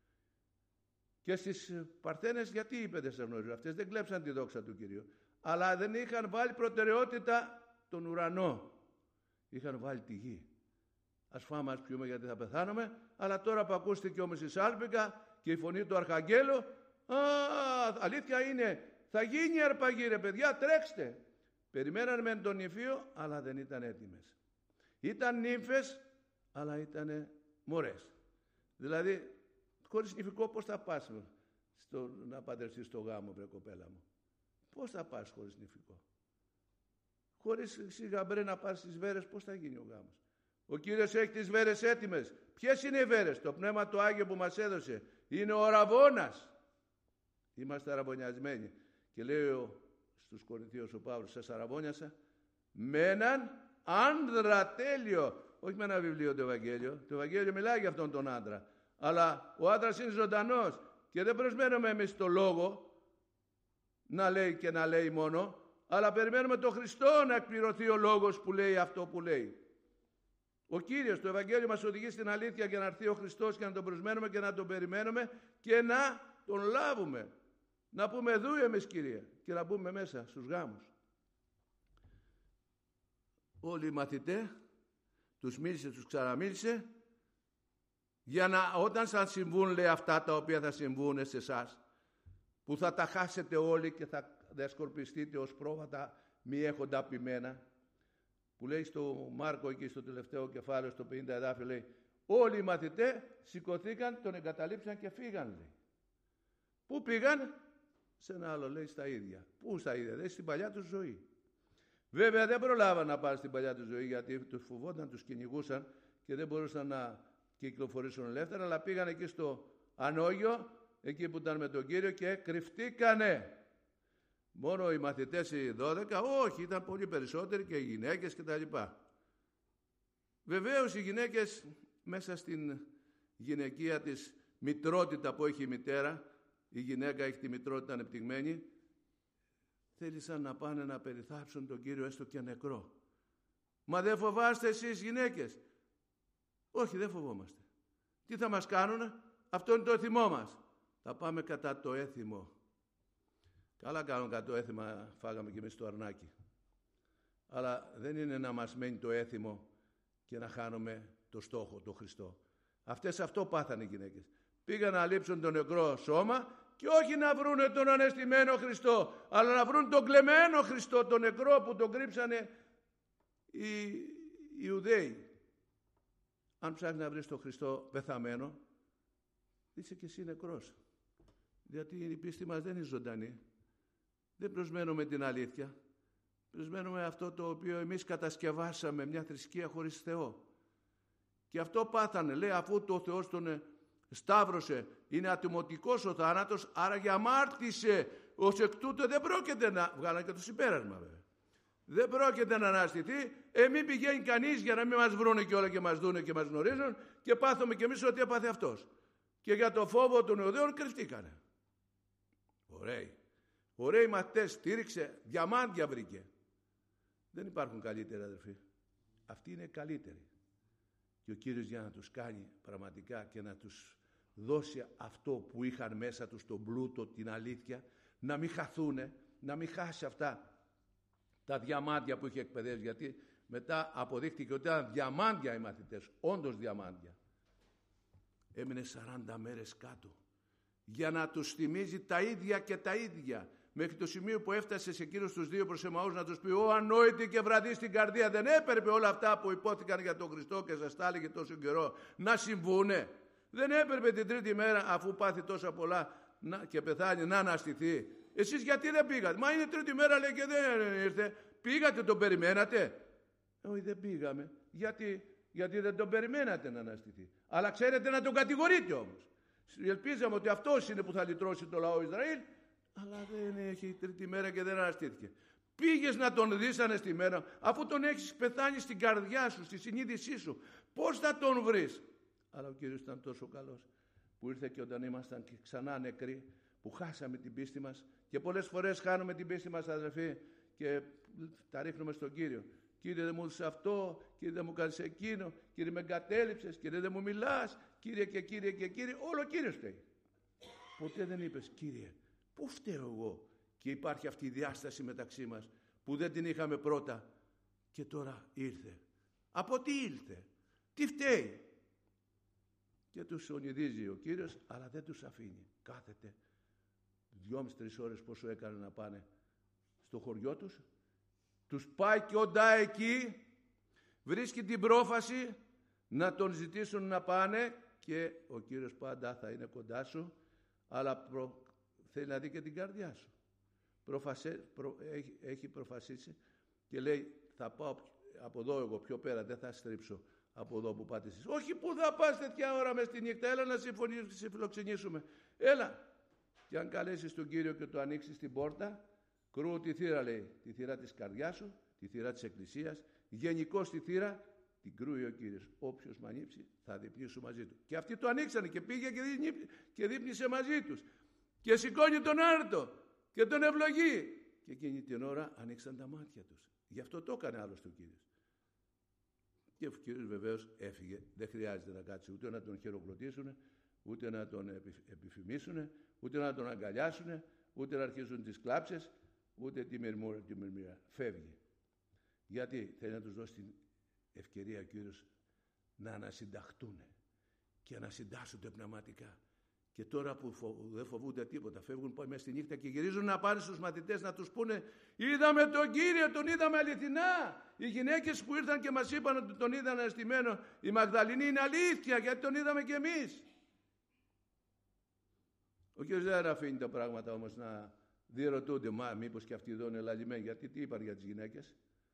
Και στις Παρθένες γιατί είπε δεν σε γνωρίζω? Αυτές δεν κλέψαν τη δόξα του Κυρίου, αλλά δεν είχαν βάλει προτεραιότητα τον ουρανό. Είχαν βάλει τη γη. Ας φάμε, ας πιούμε γιατί θα πεθάνουμε, αλλά τώρα που ακούστηκε όμως η σάλπιγγα και η φωνή του Αρχαγγέλου, α, αλήθεια είναι, θα γίνει αρπαγή ρε παιδιά, τρέξτε. Περιμέναν με τον νηφίο, αλλά δεν ήταν έτοιμες. Ήταν νύμφες, αλλά ήταν μωρές. Δηλαδή, χωρίς νηφικό πώς θα πας στο, να παντρευτείς στο γάμο, βρε κοπέλα μου? Πώς θα πας χωρίς νηφικό? Χωρίς σιγαμπρέ να πας στις βέρες, πώς θα γίνει ο γάμος? Ο Κύριος έχει τις βέρες έτοιμες. Ποιες είναι οι βέρες? Το Πνεύμα του Άγιο που μας έδωσε. Είναι ο αραβώνας. Είμαστε αραβωνιασμένοι. Και λέει ο, στους Κορινθίους ο Παύλος, σας αραβώνιασα με έναν άνδρα τέλειο. Όχι με ένα βιβλίο το Ευαγγέλιο. Το Ευαγγέλιο μιλάει για αυτόν τον άντρα. Αλλά ο άντρας είναι ζωντανός. Και δεν προσμένουμε εμείς το λόγο να λέει και να λέει μόνο, αλλά περιμένουμε τον Χριστό να εκπληρωθεί ο λόγος που λέει αυτό που λέει. Ο Κύριος, το Ευαγγέλιο μας οδηγεί στην αλήθεια για να έρθει ο Χριστός και να τον προσμένουμε και να τον περιμένουμε και να τον λάβουμε. Να πούμε δού εμείς Κύριε και να μπούμε μέσα στους γάμους. Όλοι οι μαθητές τους μίλησε, τους ξαναμίλησε για να όταν σας συμβούν λέει αυτά τα οποία θα συμβούν σε εσάς, που θα τα χάσετε όλοι και θα διασκορπιστείτε ως πρόβατα μη έχοντα ποιμένα, που λέει στο Μάρκο εκεί στο τελευταίο κεφάλαιο στο πενήντα εδάφιο λέει όλοι οι μαθητές σηκωθήκαν, τον εγκαταλείψαν και φύγαν λέει. Πού πήγαν? Σε ένα άλλο λέει στα ίδια. Πού στα ίδια? Λέει στην παλιά τους ζωή. Βέβαια δεν προλάβαν να πάνε στην παλιά του ζωή, γιατί τους φοβόταν, τους κυνηγούσαν και δεν μπορούσαν να κυκλοφορήσουν ελεύθερα, αλλά πήγαν εκεί στο Ανόγιο, εκεί που ήταν με τον Κύριο, και κρυφτήκανε. Μόνο οι μαθητές οι δώδεκα, όχι, ήταν πολύ περισσότεροι, και οι γυναίκες και τα λοιπά. Βεβαίως οι γυναίκες, μέσα στην γυναικεία της μητρότητα που έχει η μητέρα, η γυναίκα έχει τη μητρότητα ανεπτυγμένη, θέλησαν να πάνε να περιθάψουν τον Κύριο έστω και νεκρό. Μα δεν φοβάστε εσείς γυναίκες? Όχι, δεν φοβόμαστε. Τι θα μας κάνουνε? Αυτό είναι το έθιμό μας. Θα πάμε κατά το έθιμο. Καλά κάνουν κατά το έθιμα, φάγαμε κι εμείς το αρνάκι. Αλλά δεν είναι να μας μένει το έθιμο και να χάνουμε το στόχο, το Χριστό. Αυτές αυτό πάθανε οι γυναίκες. Πήγαν να λείψουν το νεκρό σώμα και όχι να βρούνε τον αναισθημένο Χριστό, αλλά να βρουν τον κλεμμένο Χριστό, τον νεκρό που τον κρύψανε οι Ιουδαίοι. Αν ψάχνει να βρεις τον Χριστό πεθαμένο, είσαι και εσύ νεκρός. Γιατί η πίστη μας δεν είναι ζωντανή. Δεν προσμένουμε την αλήθεια. Προσμένουμε αυτό το οποίο εμείς κατασκευάσαμε, μια θρησκεία χωρίς Θεό. Και αυτό πάθανε. Λέει, αφού το Θεός τον σταύρωσε, είναι ατιμωτικός ο θάνατος, άρα για αμάρτησε. Ως εκ τούτου δεν πρόκειται να... Βγάλανε και το συμπέρασμα βέβαια. Δεν πρόκειται να αναστηθεί. Ε, μην πηγαίνει κανείς για να μην μας βρούνε και όλα και μας δούνε και μας γνωρίζουν, και πάθουμε κι εμείς ό,τι έπαθε αυτός. Και για το φόβο των Ιουδαίων κρυφτήκανε. Ωραίοι. Ωραίοι μαθητές, στήριξε, διαμάντια βρήκε. Δεν υπάρχουν καλύτεροι αδερφοί. Αυτοί είναι καλύτεροι. Και ο Κύριος, για να τους κάνει πραγματικά και να τους δώσει αυτό που είχαν μέσα τους, τον πλούτο, την αλήθεια, να μην χαθούνε, να μην χάσει αυτά τα διαμάντια που είχε εκπαιδεύσει, γιατί μετά αποδείχτηκε ότι ήταν διαμάντια οι μαθητές, όντως διαμάντια. Έμεινε σαράντα μέρες κάτω για να τους θυμίζει τα ίδια και τα ίδια, μέχρι το σημείο που έφτασε σε εκείνους τους δύο προς Εμαούς να τους πει: «Ω ανόητοι και βραδείς στην καρδία, δεν έπρεπε όλα αυτά που υπόθηκαν για τον Χριστό και σας τα έλεγε τόσο καιρό να συμβούνε? Δεν έπρεπε την τρίτη μέρα, αφού πάθει τόσα πολλά να, και πεθάνει, να αναστηθεί? Εσείς γιατί δεν πήγατε? Μα είναι τρίτη μέρα, λέει, και δεν ήρθε. Πήγατε, τον περιμένατε?» Όχι, δεν πήγαμε. Γιατί, γιατί δεν τον περιμένατε να αναστηθεί. Αλλά ξέρετε να τον κατηγορείτε όμως. Ελπίζαμε ότι αυτός είναι που θα λυτρώσει το λαό Ισραήλ, αλλά δεν έχει τρίτη μέρα και δεν αναστήθηκε. Πήγες να τον δεις ανεστημένο, αφού τον έχεις πεθάνει στην καρδιά σου, στη συνείδησή σου. Πώς θα τον βρεις? Αλλά ο Κύριος ήταν τόσο καλός που ήρθε και όταν ήμασταν και ξανά νεκροί, που χάσαμε την πίστη μας, και πολλές φορές χάνουμε την πίστη μας, αδελφοί, και τα ρίχνουμε στον Κύριο. Κύριε, δεν μου έδωσες αυτό, Κύριε, δεν μου κάνεις εκείνο, Κύριε, με εγκατέλειψες, Κύριε, δεν μου μιλάς, Κύριε και Κύριε και Κύριε, όλο ο Κύριος φταίει. Ποτέ δεν είπες: Κύριε, πού φταίω εγώ? Και υπάρχει αυτή η διάσταση μεταξύ μας που δεν την είχαμε πρώτα και τώρα ήρθε. Από τι ήρθε? Τι φταίει? Και τους ονειδίζει ο Κύριος, αλλά δεν τους αφήνει. Κάθεται δυόμιση τρεις ώρες, πόσο έκανε να πάνε στο χωριό τους, τους πάει κοντά εκεί, βρίσκει την πρόφαση να τον ζητήσουν να πάνε, και ο Κύριος πάντα θα είναι κοντά σου, αλλά προ... θέλει να δει και την καρδιά σου. Προφασε... Προ... Έχει... έχει προφασίσει και λέει: θα πάω από εδώ εγώ πιο πέρα, δεν θα στρίψω από εδώ που πάτε εσείς. Όχι, πού θα πας τέτοια ώρα μες τη νύχτα? Έλα να συμφιλοξενήσουμε. Έλα. Και αν καλέσεις τον Κύριο και το ανοίξεις την πόρτα, κρούω τη θύρα, λέει, τη θύρα της καρδιάς σου, τη θύρα της εκκλησίας, γενικώς τη θύρα την κρούει ο Κύριος. Όποιος μ' ανοίξει θα διπνήσω μαζί του. Και αυτοί το ανοίξανε και πήγε και, δίπνη, και δίπνησε μαζί τους. Και σηκώνει τον άρτο και τον ευλογεί. Και εκείνη την ώρα ανοίξαν τα μάτια τους. Γι' αυτό το έκανε άλλωστε ο Κύριος. Και ο Κύριος βεβαίως έφυγε. Δεν χρειάζεται να κάτσει ούτε να τον χειροκροτήσουν, ούτε να τον επιφημίσουν, ούτε να τον αγκαλιάσουν, ούτε να αρχίσουν τις κλάψες, ούτε τη μυρμούρα, τη μυρμήρα. Φεύγει. Γιατί θέλει να τους δώσει την ευκαιρία ο Κύριος να ανασυνταχτούν και να συντάσσονται πνευματικά. Και τώρα που φοβ, δεν φοβούνται τίποτα, φεύγουν μέσα στη νύχτα και γυρίζουν να πάνε στους μαθητές να τους πούνε: είδαμε τον Κύριο, τον είδαμε αληθινά. Οι γυναίκες που ήρθαν και μας είπαν ότι τον είδαν αναστημένο, η Μαγδαληνή, είναι αλήθεια, γιατί τον είδαμε κι εμείς. Ο Κύριος δεν αφήνει τα πράγματα όμως να διερωτούνται: μα μήπως και αυτοί εδώ είναι λαλημένοι? Γιατί τι είπαν για τις γυναίκες?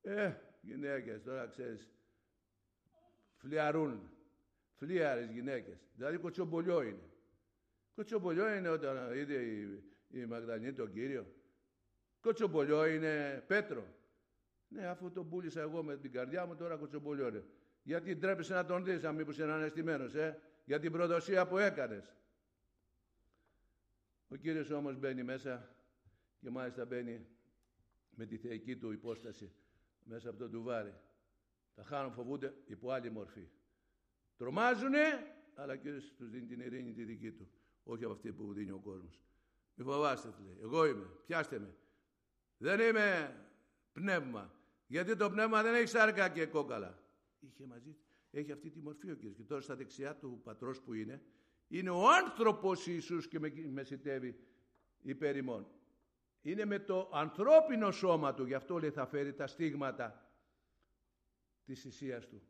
Ε, γυναίκες, τώρα ξέρεις, φλιαρούν. Φλίαρες γυναίκες. Δηλαδή κοτσομπολιό είναι. Κοτσομπολιό είναι όταν είδε η, η Μαγδαληνή τον Κύριο. Κοτσομπολιό είναι Πέτρο. Ναι, αφού τον πούλησα εγώ με την καρδιά μου, τώρα κοτσομπολιό είναι. Γιατί ντρέπεσαι να τον δεις, αν μήπως είναι αναισθημένος, ε, για την προδοσία που έκανες. Ο Κύριος όμως μπαίνει μέσα και μάλιστα μπαίνει με τη θεϊκή του υπόσταση μέσα από το τουβάρι. Τα χάνουν, φοβούνται υπό άλλη μορφή. Τρομάζουνε, αλλά ο Κύριος τους δίνει την ειρήνη τη δική του. Όχι από αυτή που δίνει ο κόσμος. Μη φοβάστε, λέει. Εγώ είμαι. Πιάστε με. Δεν είμαι πνεύμα. Γιατί το πνεύμα δεν έχει σάρκα και κόκαλα. Είχε μαζί, έχει αυτή τη μορφή ο Κύριος. Και τώρα στα δεξιά του πατρός που είναι, είναι ο άνθρωπος Ιησούς και με μεσητεύει υπέρ ημών. Είναι με το ανθρώπινο σώμα του. Γι' αυτό λέει θα φέρει τα στίγματα της θυσίας του.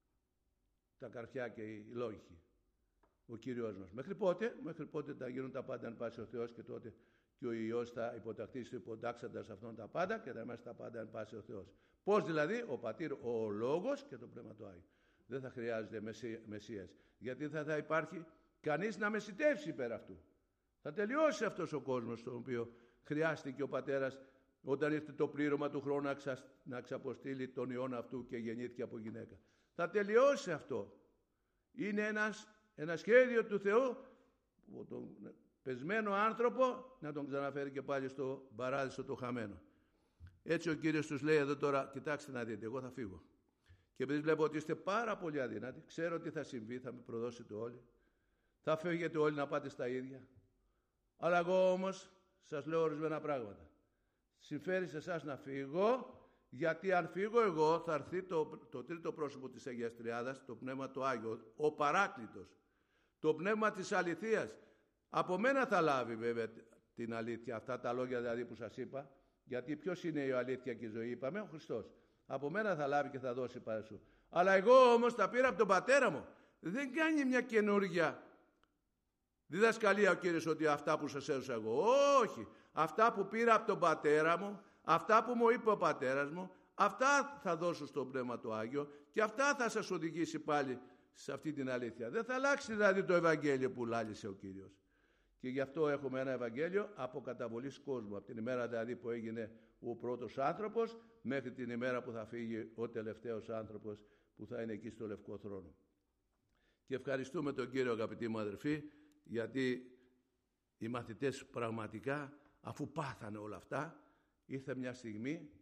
Τα καρφιά και οι λόγχοι. Ο Κύριος μας. Μέχρι πότε, μέχρι πότε θα γίνουν τα πάντα αν πάσει ο Θεός και τότε και ο Υιός θα υποταχθεί υποτάξοντας αυτόν τα πάντα και θα είμαστε τα πάντα αν πάσει ο Θεός. Πώς δηλαδή? Ο Πατήρ, ο Λόγος και το Πνεύμα του Άγιο. Δεν θα χρειάζεται Μεσσίας. Γιατί θα, θα υπάρχει κανείς να μεσητεύσει υπέρ αυτού. Θα τελειώσει αυτός ο κόσμος στον οποίο χρειάστηκε ο Πατέρας όταν ήρθε το πλήρωμα του χρόνου να, ξα, να ξαποστείλει τον Υιόν αυτού και γεννήθηκε από γυναίκα. Θα τελειώσει αυτό. Είναι ένας, ένα σχέδιο του Θεού τον πεσμένο άνθρωπο να τον ξαναφέρει και πάλι στο παράδεισο το χαμένο. Έτσι ο Κύριος τους λέει εδώ τώρα, κοιτάξτε να δείτε, εγώ θα φύγω. Και επειδή βλέπω ότι είστε πάρα πολύ αδύνατοι, ξέρω τι θα συμβεί, θα με προδώσετε όλοι. Θα φύγετε όλοι να πάτε στα ίδια. Αλλά εγώ όμως σας λέω ορισμένα πράγματα. Συμφέρει σε εσάς να φύγω, γιατί αν φύγω εγώ θα έρθει το, το τρίτο πρόσωπο της Αγίας Τριάδας, το Πνεύμα το Άγιο, ο Παράκλητος, το Πνεύμα της αληθείας. Από μένα θα λάβει βέβαια την αλήθεια, αυτά τα λόγια δηλαδή που σας είπα, γιατί ποιος είναι η αλήθεια και η ζωή, είπαμε, ο Χριστός. Από μένα θα λάβει και θα δώσει πάρα σου. Αλλά εγώ όμως τα πήρα από τον πατέρα μου. Δεν κάνει μια καινούργια διδασκαλία ο Κύριος ότι αυτά που σας έδωσα εγώ. Όχι. Αυτά που πήρα από τον πατέρα μου, αυτά που μου είπε ο πατέρας μου, αυτά θα δώσω στο Πνεύμα το Άγιο και αυτά θα σας οδηγήσει πάλι σε αυτή την αλήθεια. Δεν θα αλλάξει δηλαδή το Ευαγγέλιο που λάλησε ο Κύριος. Και γι' αυτό έχουμε ένα Ευαγγέλιο από καταβολής κόσμου. Από την ημέρα δηλαδή που έγινε ο πρώτος άνθρωπος μέχρι την ημέρα που θα φύγει ο τελευταίος άνθρωπος που θα είναι εκεί στο Λευκό Θρόνο. Και ευχαριστούμε τον Κύριο, αγαπητοί μου αδερφοί, γιατί οι μαθητές πραγματικά αφού πάθανε όλα αυτά ήρθε μια στιγμή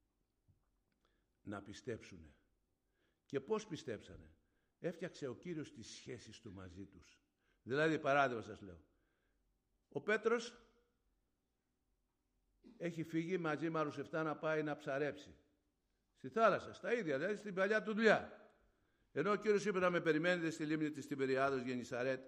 να πιστέψουνε. Και πώς πιστέψανε? Έφτιαξε ο Κύριος τις σχέσεις του μαζί τους. Δηλαδή παράδειγμα σας λέω. Ο Πέτρος έχει φύγει μαζί με άλλους εφτά να πάει να ψαρέψει. Στη θάλασσα, στα ίδια, δηλαδή στην παλιά του δουλειά. Ενώ ο Κύριος είπε να με περιμένετε στη λίμνη της Τιβεριάδος Γεννησαρέτ,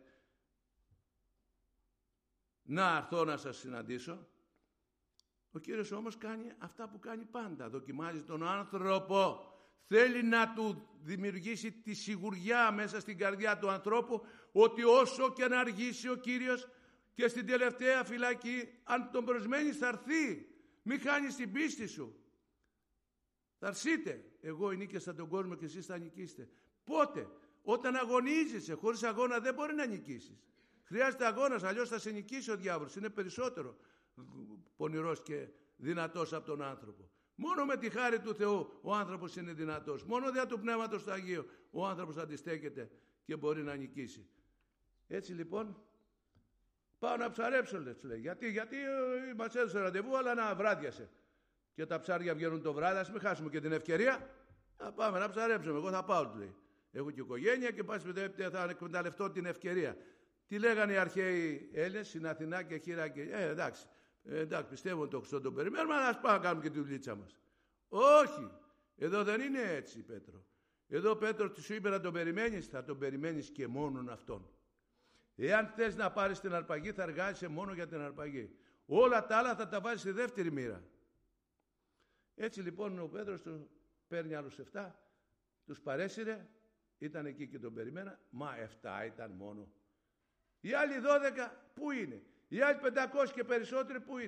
να έρθω να σας συναντήσω. Ο Κύριος όμως κάνει αυτά που κάνει πάντα. Δοκιμάζει τον άνθρωπο. Θέλει να του δημιουργήσει τη σιγουριά μέσα στην καρδιά του ανθρώπου ότι όσο και να αργήσει ο Κύριος και στην τελευταία φυλακή, αν τον προσμένεις θα έρθει. Μην χάνεις την πίστη σου. Θα έρθείτε. Εγώ νίκησα τον κόσμο και εσείς θα νικήσετε. Πότε? Όταν αγωνίζεσαι. Χωρίς αγώνα δεν μπορεί να νικήσεις. Χρειάζεται αγώνας, αλλιώς θα σε νικήσει ο διάβολος. Είναι περισσότερο πονηρός και δυνατός από τον άνθρωπο. Μόνο με τη χάρη του Θεού ο άνθρωπος είναι δυνατός. Μόνο δια του Πνεύματος του Αγίου ο άνθρωπος αντιστέκεται και μπορεί να νικήσει. Έτσι λοιπόν πάω να ψαρέψω, λέει. Γιατί, γιατί ε, μας έδωσε ραντεβού, αλλά να βράδιασε. Και τα ψάρια βγαίνουν το βράδυ, ας μην χάσουμε και την ευκαιρία. Να πάμε να ψαρέψουμε. Εγώ θα πάω, του λέει. Έχω και οικογένεια και πάση θα εκμεταλλευτώ την ευκαιρία. Τι λέγανε οι αρχαίοι Έλληνες στην Αθηνά και Χήρα και... Ε, εντάξει, ε, εντάξει, πιστεύω το Χριστό τον περιμένουμε, αλλά ας πάμε να κάνουμε και τη δουλίτσα μας. Όχι, εδώ δεν είναι έτσι, Πέτρο. Εδώ, Πέτρο, τι σου είπε να τον περιμένεις, θα τον περιμένεις και μόνον αυτόν. Εάν θες να πάρεις την αρπαγή, θα εργάζεσαι μόνο για την αρπαγή. Όλα τα άλλα θα τα βάζεις στη δεύτερη μοίρα. Έτσι λοιπόν ο Πέτρος του παίρνει άλλους εφτά, τους παρέσυρε, ήταν εκεί και τον περιμένα, μα εφτά ήταν μόνο. Οι άλλοι δώδεκα πού είναι? Οι άλλοι πεντακόσιοι και περισσότεροι πού είναι?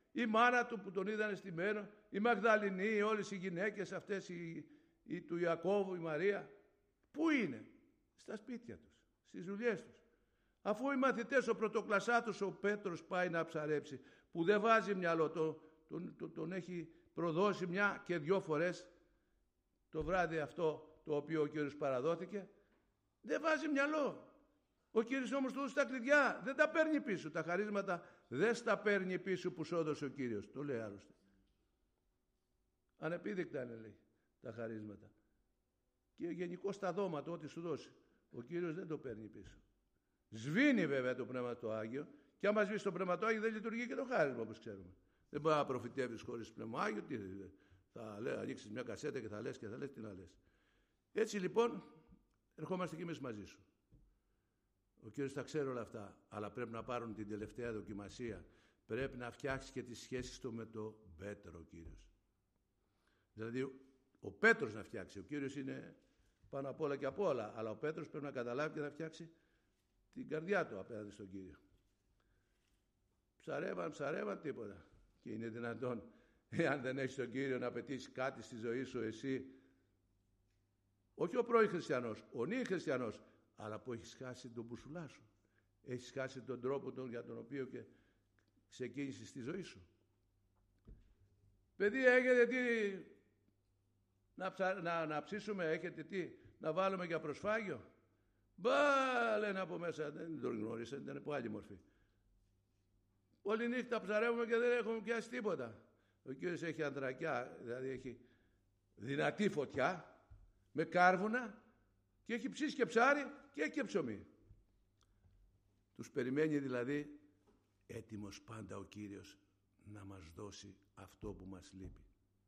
η μάνα του που τον είδανε στημένο, η Μαγδαληνή, όλες οι γυναίκες αυτές, η, η, του Ιακώβου, η Μαρία. Πού είναι? Στα σπίτια τους, στις δουλειές τους. Αφού οι μαθητές, ο πρωτοκλασσάτος ο Πέτρος πάει να ψαρέψει, που δεν βάζει μυαλό, το, τον, τον, τον έχει προδώσει μια και δυο φορές το βράδυ αυτό το οποίο ο Κύριος παραδόθηκε, δεν βάζει μυαλό. Ο Κύριος όμως του έδωσε τα κλειδιά, δεν τα παίρνει πίσω. Τα χαρίσματα δεν στα παίρνει πίσω που σου έδωσε ο Κύριος. Το λέει άλλωστε. Ανεπίδεικτα είναι, λέει, τα χαρίσματα. Και γενικώς τα δώματα, ό,τι σου δώσει. Ο Κύριος δεν το παίρνει πίσω. Σβήνει βέβαια το Πνεύμα το Άγιο, και άμα σβήσει το Πνεύμα το Άγιο δεν λειτουργεί και το χάρισμα, όπως ξέρουμε. Δεν μπορεί να προφητεύεις χωρίς Πνεύμα Άγιο. Τι, θα λέει, ανοίξεις μια κασέτα και θα λες και θα λες, τι να λες. Έτσι λοιπόν, ερχόμαστε και εμείς μαζί σου. Ο Κύριος τα ξέρει όλα αυτά, αλλά πρέπει να πάρουν την τελευταία δοκιμασία. Πρέπει να φτιάξει και τις σχέσεις του με το Πέτρο, ο Κύριος. Δηλαδή, ο Πέτρος να φτιάξει. Ο Κύριος είναι πάνω απ' όλα και απ' όλα, αλλά ο Πέτρος πρέπει να καταλάβει και να φτιάξει την καρδιά του απέναντι στον Κύριο. Ψαρεύαν, ψαρεύαν, τίποτα. Και είναι δυνατόν, εάν δεν έχεις τον Κύριο, να απαιτήσει κάτι στη ζωή σου εσύ, όχι ο πρώην χριστιανός, ο νυν χριστιανός, αλλά που έχεις χάσει τον μπουσουλά σου. Έχεις χάσει τον τρόπο τον, για τον οποίο και ξεκίνησες τη ζωή σου. Παιδί, έχετε τι να, ψα... να, να ψήσουμε, έχετε τι να βάλουμε για προσφάγιο? Μπα, λένε από μέσα, δεν τον γνωρίσατε, ήταν από άλλη μορφή. Όλη νύχτα ψαρεύουμε και δεν έχουμε πιάσει τίποτα. Ο Κύριος έχει ανδρακιά, δηλαδή έχει δυνατή φωτιά, με κάρβουνα, και έχει ψήσει και ψάρι και έχει και ψωμί. Τους περιμένει δηλαδή έτοιμος πάντα ο Κύριος να μας δώσει αυτό που μας λείπει.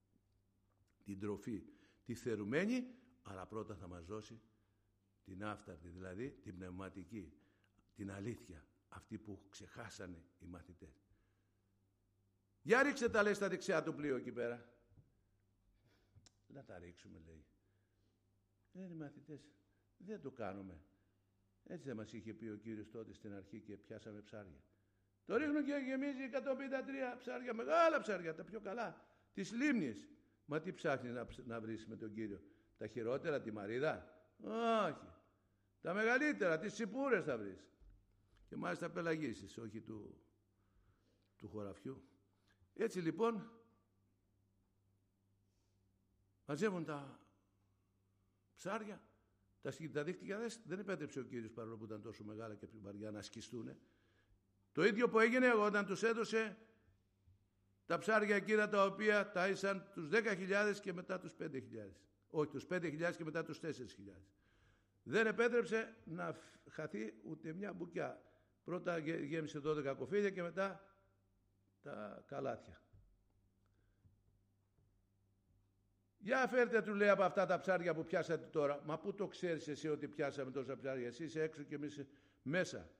Την τροφή, τη θερουμένη, αλλά πρώτα θα μας δώσει την άφταρτη, δηλαδή την πνευματική, την αλήθεια, αυτή που ξεχάσανε οι μαθητές. Για ρίξε τα, λέει, στα δεξιά του πλοίου εκεί πέρα. Να τα ρίξουμε, λέει. Δεν, οι μαθητές, δεν το κάνουμε. Έτσι δεν μας είχε πει ο Κύριος τότε στην αρχή και πιάσαμε ψάρια. Το ρίχνουν και γεμίζει εκατόν πενήντα τρία ψάρια, μεγάλα ψάρια, τα πιο καλά, τις λίμνης. Μα τι ψάχνεις να, να βρεις με τον Κύριο? Τα χειρότερα, τη μαρίδα? Όχι. Τα μεγαλύτερα, τις τσιπούρες θα βρεις. Και μάλιστα πελαγίσεις, όχι του, του χωραφιού. Έτσι λοιπόν, μαζεύουν τα ψάρια, τα, τα δίχτυα δεν επέτρεψε ο Κύριος, παρόλο που ήταν τόσο μεγάλα και βαριά, να σκιστούν. Το ίδιο που έγινε όταν τους έδωσε τα ψάρια εκείνα τα οποία τάισαν τους δέκα χιλιάδες και μετά τους πέντε χιλιάδες. Όχι, τους πέντε χιλιάδες και μετά τους τέσσερις χιλιάδες. Δεν επέτρεψε να χαθεί ούτε μια μπουκιά. Πρώτα γέμισε δώδεκα κοφίλια και μετά τα καλάθια. Για φέρτε, του λέει, από αυτά τα ψάρια που πιάσατε τώρα. Μα πού το ξέρεις εσύ ότι πιάσαμε τόσα ψάρια? Εσύ είσαι έξω και εμείς μέσα.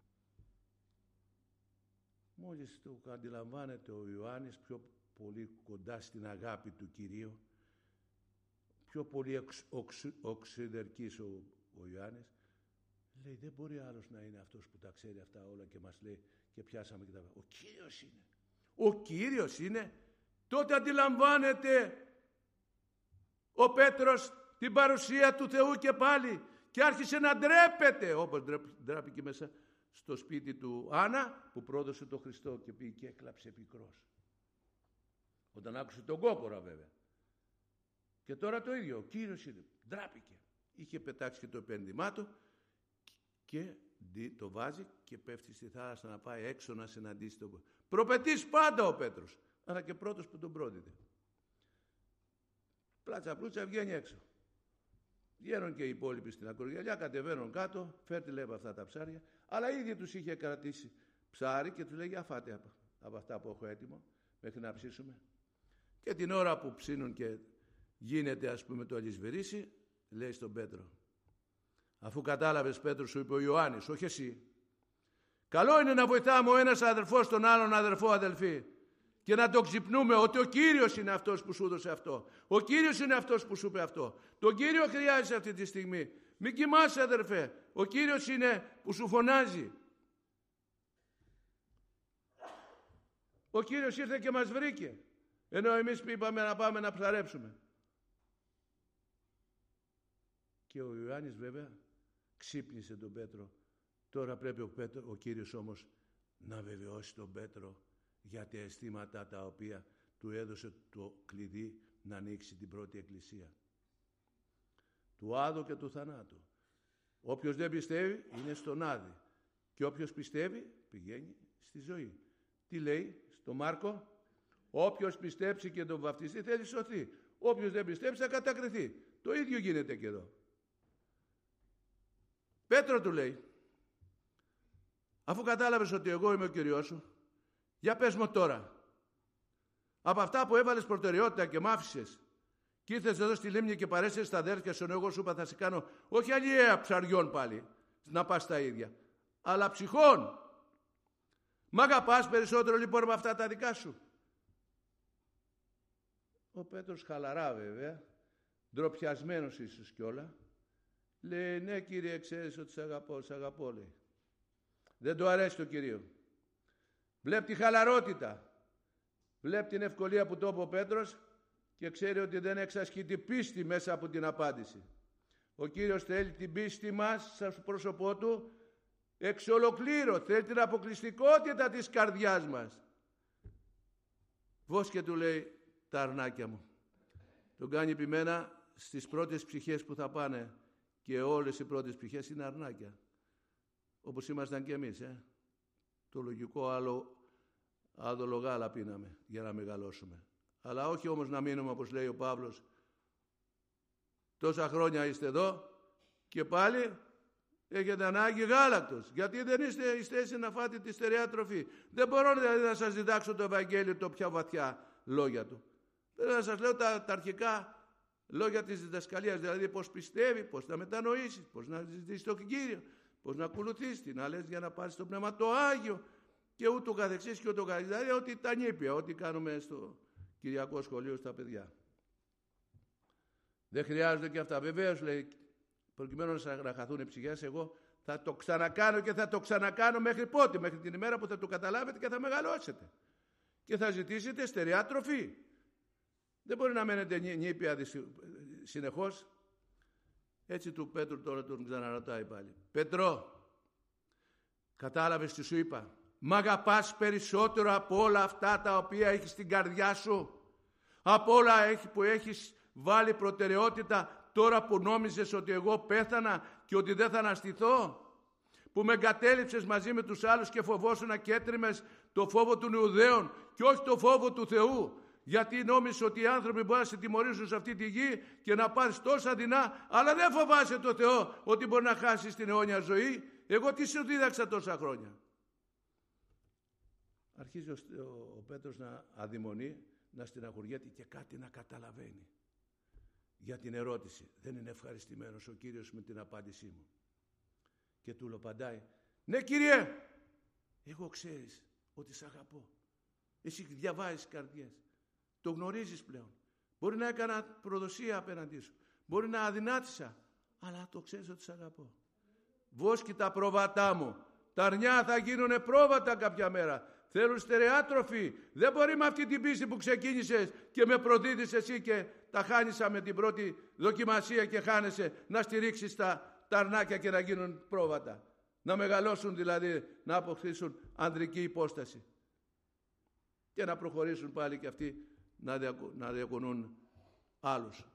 Μόλις το αντιλαμβάνεται ο Ιωάννης, πιο πολύ κοντά στην αγάπη του Κυρίου, πιο πολύ οξ, οξ, οξυδερκής ο, ο Ιωάννης, λέει, δεν μπορεί άλλος να είναι αυτός που τα ξέρει αυτά όλα και μας λέει και πιάσαμε και τα... Ο Κύριος είναι. Ο Κύριος είναι. Τότε αντιλαμβάνεται ο Πέτρος την παρουσία του Θεού και πάλι και άρχισε να ντρέπεται, όπως ντράπηκε μέσα στο σπίτι του Άννα που πρόδωσε τον Χριστό και πήγε και έκλαψε πικρός. Όταν άκουσε τον κόκορα βέβαια. Και τώρα το ίδιο, ο Κύριος είναι. Ντράπηκε. Είχε πετάξει και το επένδυμά του και το βάζει και πέφτει στη θάλασσα να πάει έξω να συναντήσει τον... Προπετής πάντα ο Πέτρος, αλλά και πρώτος που τον πρόδιδε. Πλάτσα πλούτσα βγαίνει έξω. Βγαίνουν και οι υπόλοιποι στην ακρογιαλιά, κατεβαίνουν κάτω, φέρτε, λέει, από αυτά τα ψάρια, αλλά ήδη τους είχε κρατήσει ψάρι και τους λέει, για φάτε από, από αυτά που έχω έτοιμο μέχρι να ψήσουμε. Και την ώρα που ψήνουν και γίνεται, ας πούμε, το αλυσβερίσι, λέει στον Πέτρο, αφού κατάλαβες, Πέτρο, σου είπε ο Ιωάννης, όχι εσύ, καλό είναι να βοηθάμε ο ένας αδερφός τον άλλον αδερφό, αδελφή, και να το ξυπνούμε ότι ο Κύριος είναι αυτός που σου έδωσε αυτό. Ο Κύριος είναι αυτός που σου είπε αυτό. Τον Κύριο χρειάζεσαι αυτή τη στιγμή. Μην κοιμάσαι, αδερφέ. Ο Κύριος είναι που σου φωνάζει. Ο Κύριος ήρθε και μας βρήκε, ενώ εμείς είπαμε να πάμε να ψαρέψουμε. Και ο Ιωάννης βέβαια ξύπνησε τον Πέτρο. Τώρα πρέπει ο, Πέτρο, ο Κύριος όμως να βεβαιώσει τον Πέτρο για τα αισθήματα τα οποία του έδωσε το κλειδί να ανοίξει την πρώτη εκκλησία. Του Άδο και του θανάτου. Όποιος δεν πιστεύει είναι στον Άδη. Και όποιος πιστεύει πηγαίνει στη ζωή. Τι λέει στο Μάρκο? Όποιος πιστέψει και τον βαφτιστεί θέλει σωθεί. Όποιος δεν πιστέψει θα κατακριθεί. Το ίδιο γίνεται και εδώ. Πέτρο του λέει, αφού κατάλαβες ότι εγώ είμαι ο Κύριος σου, για πες μου τώρα, από αυτά που έβαλες προτεραιότητα και μ' άφησες και ήρθες εδώ στη λίμνη και παρέσαι στα αδέρφια σου, εγώ σου είπα θα σε κάνω όχι αλλιέα ψαριών πάλι να πας τα ίδια, αλλά ψυχών. Μ' αγαπάς περισσότερο λοιπόν με αυτά τα δικά σου? Ο Πέτρος χαλαρά βέβαια, ντροπιασμένος ίσως κιόλα, λέει, ναι Κύριε, ξέρεις ότι σ' αγαπώ, σ' αγαπώ, λέει. Δεν του αρέσει το Κυρίο. Βλέπει τη χαλαρότητα, βλέπει την ευκολία που το είπε ο Πέτρος και ξέρει ότι δεν εξασκεί την πίστη μέσα από την απάντηση. Ο Κύριος θέλει την πίστη μας στο πρόσωπό Του εξ ολοκλήρου, θέλει την αποκλειστικότητα της καρδιάς μας. Βόσκε του λέει τα αρνάκια μου. Τον κάνει επιμένα στις πρώτες ψυχές που θα πάνε και όλες οι πρώτες ψυχές είναι αρνάκια. Όπως ήμασταν και εμείς, ε. Το λογικό άλλο άδολο γάλα πίναμε για να μεγαλώσουμε. Αλλά όχι όμως να μείνουμε όπως λέει ο Παύλος. Τόσα χρόνια είστε εδώ και πάλι έχετε ανάγκη γάλακτος. Γιατί δεν είστε εις θέση να φάτε τη στερεά τροφή. Δεν μπορώ δηλαδή να σας διδάξω το Ευαγγέλιο το πιο βαθιά λόγια του. Πρέπει να σας λέω τα, τα αρχικά λόγια της διδασκαλίας. Δηλαδή πώς πιστεύει, πώς να μετανοήσεις, πώς να ζητήσεις τον Κύριο, πώς να ακολουθείς, τι να λες για να πάρεις το Πνεύμα το Άγιο και ούτω καθεξής και ούτω καθεξής. Δηλαδή ότι τα νήπια, ό,τι κάνουμε στο Κυριακό σχολείο στα παιδιά. Δεν χρειάζονται και αυτά. Βεβαίως λέει, προκειμένου να χαθούν οι ψυχές, εγώ θα το ξανακάνω και θα το ξανακάνω μέχρι πότε? Μέχρι την ημέρα που θα το καταλάβετε και θα μεγαλώσετε. Και θα ζητήσετε στερεά τροφή. Δεν μπορεί να μένετε νήπια συνεχώς. Έτσι του Πέτρου τώρα τον ξαναρωτάει πάλι. Πέτρο, κατάλαβες τι σου είπα? Μ' αγαπάς περισσότερο από όλα αυτά τα οποία έχεις στην καρδιά σου? Από όλα που έχεις βάλει προτεραιότητα τώρα που νόμιζες ότι εγώ πέθανα και ότι δεν θα αναστηθώ? Που με εγκατέλειψες μαζί με τους άλλους και φοβόσουνα και έτριμες το φόβο των Ιουδαίων και όχι το φόβο του Θεού? Γιατί νόμιζες ότι οι άνθρωποι μπορούν να σε τιμωρήσουν σε αυτή τη γη και να πάρεις τόσα δεινά, αλλά δεν φοβάσαι το Θεό ότι μπορεί να χάσεις την αιώνια ζωή? Εγώ τι σου δίδαξα τόσα χρόνια? Αρχίζει ο, ο, ο Πέτρος να αδειμονεί, να στεναχωριέται και κάτι να καταλαβαίνει για την ερώτηση. Δεν είναι ευχαριστημένος ο Κύριος με την απάντησή μου. Και του απαντάει, ναι Κύριε, εγώ ξέρεις ότι σ' αγαπώ. Εσύ διαβάζεις καρδιές. Το γνωρίζεις πλέον. Μπορεί να έκανα προδοσία απέναντί σου. Μπορεί να αδυνάτησα. Αλλά το ξέρεις ότι σ' αγαπώ. Βόσκει τα πρόβατά μου. Τα αρνιά θα γίνουνε πρόβατα κάποια μέρα. Θέλουν στερεά τροφή. Δεν μπορεί με αυτή την πίστη που ξεκίνησες και με προδίδεις εσύ και τα χάνησα με την πρώτη δοκιμασία και χάνεσαι να στηρίξεις τα, τα αρνάκια και να γίνουν πρόβατα. Να μεγαλώσουν δηλαδή, να αποκτήσουν ανδρική υπόσταση. Και να προχωρήσουν πάλι και αυτοί να, διακο, να διακονούν άλλους.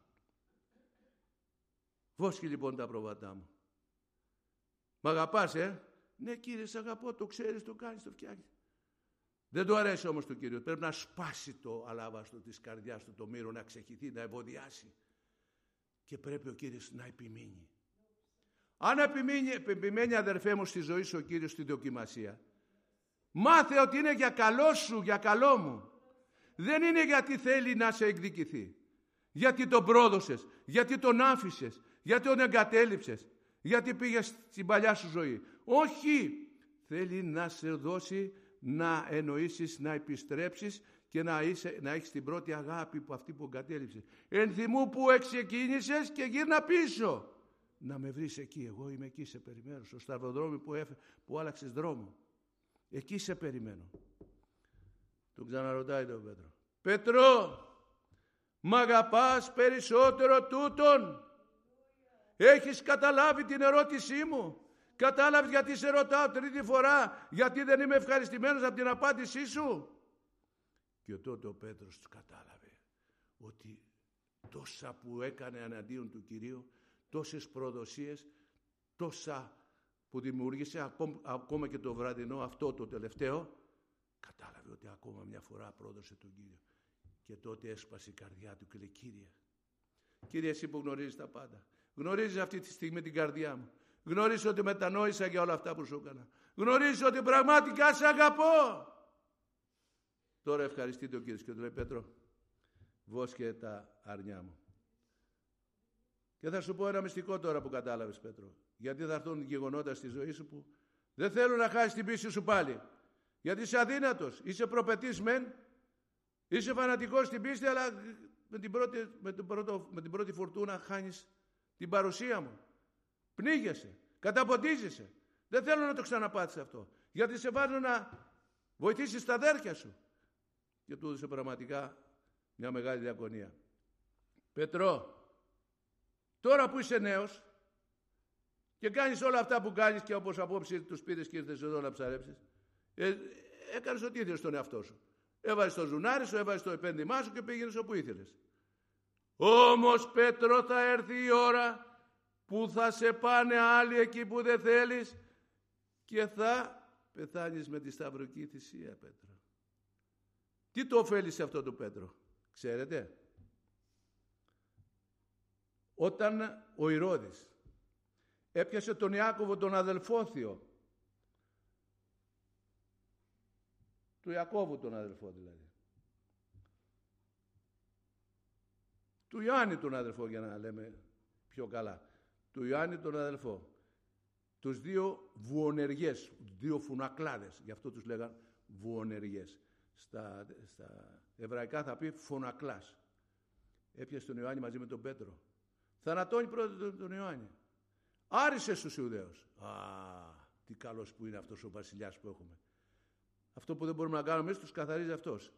Βόσκει λοιπόν τα πρόβατά μου. Μ' αγαπάς, ε? Ναι Κύριε, σ' αγαπώ, το ξέρεις, το κάνεις, το φτιάχνεις. Δεν του αρέσει όμως το Κύριο. Πρέπει να σπάσει το αλάβαστο της καρδιάς του, το μύρο, να ξεχυθεί, να ευωδιάσει. Και πρέπει ο Κύριος να επιμείνει. Αν επιμείνει, επιμένει αδερφέ μου στη ζωή σου ο Κύριος στη δοκιμασία, μάθε ότι είναι για καλό σου, για καλό μου. Δεν είναι γιατί θέλει να σε εκδικηθεί. Γιατί τον πρόδωσες, γιατί τον άφησες, γιατί τον εγκατέλειψες, γιατί πήγες στην παλιά σου ζωή. Όχι, θέλει να σε δώσει να εννοήσεις, να επιστρέψεις και να, είσαι, να έχεις την πρώτη αγάπη που αυτή που εγκατέλειψες. Ενθυμού που εξεκίνησες και γύρνα πίσω. Να με βρεις εκεί, εγώ είμαι εκεί, σε περιμένω. Στο σταυροδρόμι που, έφε, που άλλαξες δρόμο. Εκεί σε περιμένω. Τον ξαναρωτάει τον Πέτρο. Πέτρο, μ' αγαπάς περισσότερο τούτον? Έχεις καταλάβει την ερώτησή μου? Κατάλαβες γιατί σε ρωτάω τρίτη φορά? Γιατί δεν είμαι ευχαριστημένος από την απάντησή σου? Και τότε ο Πέτρος κατάλαβε ότι τόσα που έκανε εναντίον του Κυρίου, τόσες προδοσίες, τόσα που δημιούργησε, ακόμα και το βραδινό αυτό το τελευταίο, κατάλαβε ότι ακόμα μια φορά πρόδωσε τον Κύριο. Και τότε έσπασε η καρδιά του και λέει, Κύριε, Κύριε, εσύ που γνωρίζεις τα πάντα, γνωρίζεις αυτή τη στιγμή την καρδιά μου, γνωρίζεις ότι μετανόησα για όλα αυτά που σου έκανα, γνωρίζεις ότι πραγματικά σε αγαπώ. Τώρα ευχαριστείτε ο Κύριος και του λέει, Πέτρο, βόσκε τα αρνιά μου. Και θα σου πω ένα μυστικό τώρα που κατάλαβες, Πέτρο, γιατί θα έρθουν γεγονότα στη ζωή σου που δεν θέλουν να χάσεις την πίστη σου πάλι. Γιατί είσαι αδύνατος, είσαι προπετής μεν, είσαι φανατικός στην πίστη, αλλά με την πρώτη, με την πρώτο, με την πρώτη φορτούνα χάνεις την παρουσία μου. Πνίγεσαι, καταποντίζεσαι. Δεν θέλω να το ξαναπάτεις αυτό, γιατί σε βάζω να βοηθήσεις τα αδέρφια σου. Και του έδωσε πραγματικά μια μεγάλη διακονία. Πέτρο, τώρα που είσαι νέος και κάνεις όλα αυτά που κάνεις και όπως απόψε τους πήρες και ήρθες εδώ να ψαρέψεις, ε, έκανες ό,τι ήθελες στον εαυτό σου. Έβαζες το ζουνάρι σου, έβαζες το επένδυμά σου και πήγαινες όπου ήθελες. Όμως, Πέτρο, θα έρθει η ώρα που θα σε πάνε άλλοι εκεί που δεν θέλεις και θα πεθάνεις με τη σταυρική θυσία, Πέτρο. Τι το ωφέλησε αυτό το Πέτρο, ξέρετε? Όταν ο Ηρώδης έπιασε τον Ιάκωβο τον αδελφόθιο, του Ιακώβου τον αδελφό δηλαδή, του Ιωάννη τον αδελφό, για να λέμε πιο καλά, του Ιωάννη τον αδελφό, τους δύο βουονεργές, δύο φουνακλάδες, γι' αυτό τους λέγαν βουονεργές. Στα, στα εβραϊκά θα πει φωνακλάς. Έπιασε τον Ιωάννη μαζί με τον Πέτρο. Θανατώνει πρώτα τον, τον Ιωάννη. Άρισε στους Ιουδαίους. Α, τι καλός που είναι αυτός ο βασιλιάς που έχουμε. Αυτό που δεν μπορούμε να κάνουμε εμείς τους καθαρίζει αυτός.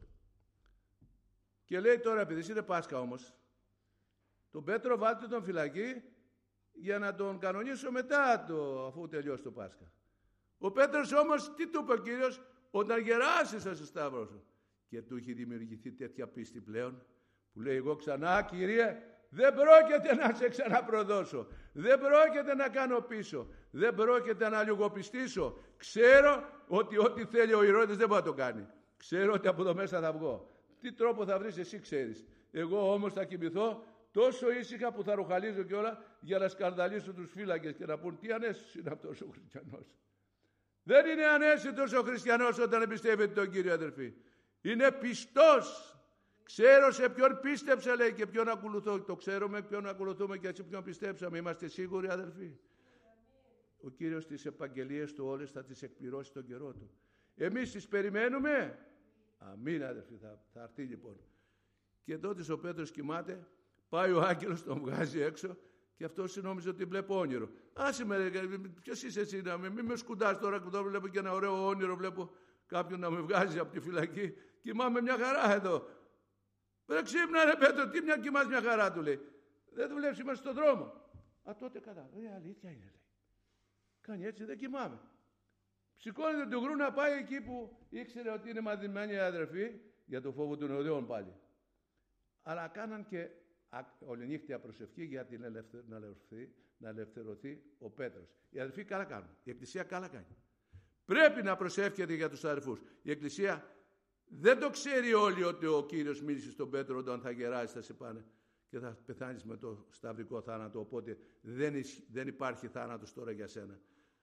Και λέει τώρα, επειδή είναι Πάσχα όμως, τον Πέτρο βάλτε τον φυλακή για να τον κανονίσω μετά το, αφού τελειώσει το Πάσχα. Ο Πέτρος όμως τι του είπε ο Κύριος? Όταν γεράσεις θα σε σταυρώσω. Και του έχει δημιουργηθεί τέτοια πίστη πλέον που λέει, εγώ ξανά, Κύριε, δεν πρόκειται να σε ξαναπροδώσω, δεν πρόκειται να κάνω πίσω, δεν πρόκειται να λιγοπιστήσω. Ξέρω ότι ό,τι θέλει ο Ηρώδης δεν μπορεί να το κάνει. Ξέρω ότι από εδώ μέσα θα βγω. Τι τρόπο θα βρεις εσύ ξέρεις. Εγώ όμως θα κοιμηθώ τόσο ήσυχα που θα ρουχαλίζω κιόλα για να σκανδαλίσω τους φύλακες και να πούν τι ανέσους είναι αυτός ο χριστιανός. Δεν είναι ανέσυτος ο χριστιανός όταν εμπιστεύεται τον Κύριο, αδερφοί. Είναι πιστός. Ξέρω σε ποιον πίστεψα, λέει, και ποιον ακολουθώ. Το ξέρουμε ποιον ακολουθούμε και σε ποιον πιστέψαμε. Είμαστε σίγουροι, αδερφοί? Ο Κύριος τις επαγγελίες του όλες θα τις εκπληρώσει τον καιρό του. Εμείς τις περιμένουμε. Αμήν, αδερφοί. Θα, θα έρθει λοιπόν. Και τότε ο Πέτρος κοιμάται, πάει ο άγγελος, τον βγάζει έξω. Και αυτός νόμιζε ότι βλέπω όνειρο. Άσε με, ποιος είσαι εσύ, να μην με σκουντάς τώρα που το βλέπω και ένα ωραίο όνειρο, βλέπω κάποιον να με βγάζει από τη φυλακή. Κοιμάμαι μια χαρά εδώ. Ρε ξύπνα ρε Πέτρο, τι μια κοιμάς μια χαρά, του λέει. Δεν δουλεύεις, είμαστε στον δρόμο. Α, τότε κατά. Ε, αλήθεια είναι, λέει. Κάνει έτσι, δεν κοιμάμαι. Σηκώνεται το γρού να πάει εκεί που ήξερε ότι είναι μαθημένοι αδερφοί, για το φόβο των Ιουδαίων πάλι. Αλλά κάναν και ολενύχτια προσευχή για την ελευθε... να, ελευθερωθεί, να ελευθερωθεί ο Πέτρος. Οι αδελφοί καλά κάνουν. Η Εκκλησία καλά κάνει. Πρέπει να προσεύχεται για τους αδελφούς. Η Εκκλησία δεν το ξέρει όλοι ότι ο Κύριος μίλησε στον Πέτρο όταν θα γεράσεις θα σε πάνε και θα πεθάνεις με το σταυρικό θάνατο. Οπότε δεν, ισ... δεν υπάρχει θάνατος τώρα για σένα.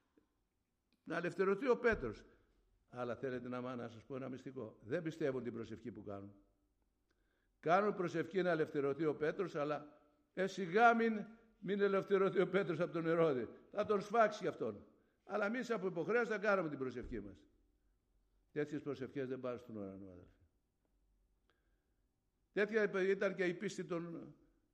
Να ελευθερωθεί ο Πέτρος. Αλλά θέλετε να, να σας πω ένα μυστικό. Δεν πιστεύουν την προσευχή που κάνουν. Κάνουν προσευχή να ελευθερωθεί ο Πέτρος, αλλά ε, σιγά μην, μην ελευθερωθεί ο Πέτρος από τον Ηρώδη. Θα τον σφάξει αυτόν. Αλλά εμείς από υποχρέωση θα κάνουμε την προσευχή μας. Τέτοιες προσευχές δεν πάνε στον ουρανό, αδελφοί. Τέτοια ήταν και η πίστη των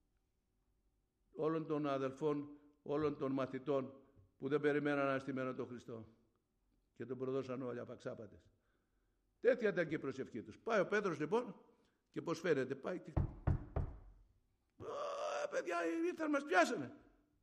όλων των αδελφών, όλων των μαθητών που δεν περιμέναν αναστημένο τον Χριστό και τον προδώσαν όλοι απαξάπατες. Τέτοια ήταν και η προσευχή τους. Πάει ο Πέτρος λοιπόν και πώς φαίνεται, πάει και... «Α, παιδιά, ήρθαν, μας πιάσανε».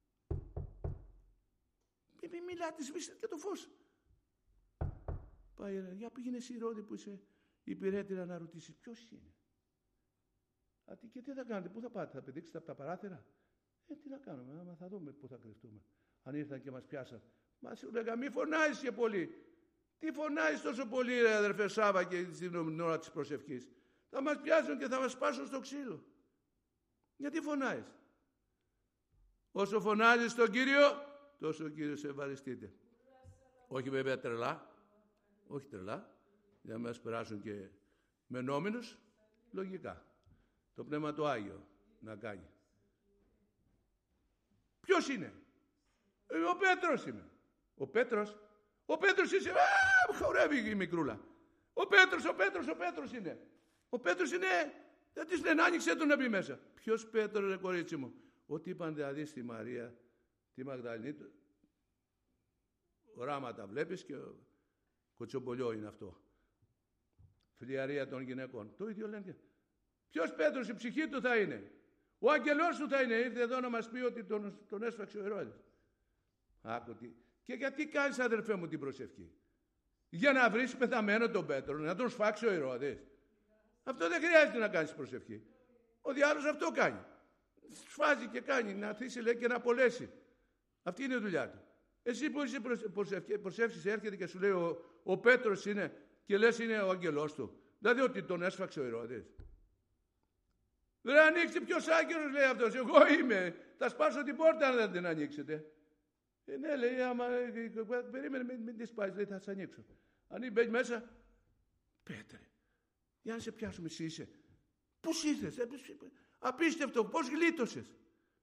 Μη, μη μιλάτε, σβήστε και το φως. Πάει, για πήγαινε εσύ Ηρώδη που είσαι υπηρέτηρα να ρωτήσεις ποιος είναι. Α, και τι θα κάνετε, πού θα πάτε, θα πηδήξετε από τα παράθυρα. Ε, τι να κάνουμε, άμα θα δούμε πού θα κρυφτούμε. Αν ήρθαν και μας πιάσαν. Μα σου λέγα, μη φωνάζεις και πολύ. Τι φωνάζεις τόσο πολύ, ρε αδερφέ Σάβα, και την ώρα της προσευχής. Θα μας πιάσουν και θα μας σπάσουν στο ξύλο. Γιατί φωνάζεις. Όσο φωνάζεις τον Κύριο, τόσο ο Κύριος ευαριστείται. Όχι βέβαια τρελά. Όχι τρελά. Για να μας περάσουν και με νόμινους. Λογικά. Το Πνεύμα το Άγιο να κάνει. Ποιος είναι. Ε, ο Πέτρος είναι. Ο Πέτρος. Ο Πέτρος είσαι. Α, χορεύει η μικρούλα. Ο Πέτρος, ο Πέτρος, ο Πέτρος είναι. Ο Πέτρος είναι. Δεν της λένε, άνοιξε τον να μπει μέσα. Ποιος Πέτρος, ρε κορίτσι μου. Ό,τι είπαν δηλαδή στη Μαρία, τη Μαγδαληνή, οράματα βλέπεις και κοτσομπολιό είναι αυτό. Φλιαρία των γυναικών. Το ίδιο λένε. Ποιος Πέτρος, η ψυχή του θα είναι. Ο άγγελός του θα είναι. Ήρθε εδώ να μας πει ότι τον, τον έσφαξε ο Ηρώδης. Άκου τι. Και γιατί κάνεις, αδερφέ μου, την προσευχή. Για να βρεις πεθαμένο τον Πέτρο, να τον σφάξει ο Ηρώδης. Αυτό δεν χρειάζεται να κάνεις προσευχή. Ο διάολος αυτό κάνει. Σφάζει και κάνει, να θύσει λέει και να απολέσει. Αυτή είναι η δουλειά του. Εσύ που είσαι προσεύχης, έρχεται και σου λέει ο, ο Πέτρος είναι και λες είναι ο αγγελός του. Δηλαδή ότι τον έσφαξε ο Ηρώδης. Δεν ανοίξει ποιος άγγελος, λέει αυτός. Εγώ είμαι. Θα σπάσω την πόρτα αν δεν την ανοίξετε. Ε, ναι, λέει, άμα περίμενε, μην, μην τη σπάσεις, λέει, θα σας ανοίξω. Αν μπαίνει μέσα, Πέτρε, για να σε πιάσουμε, εσύ είσαι. Πώς ήρθες, ε, απίστευτο, πώς γλίτωσες.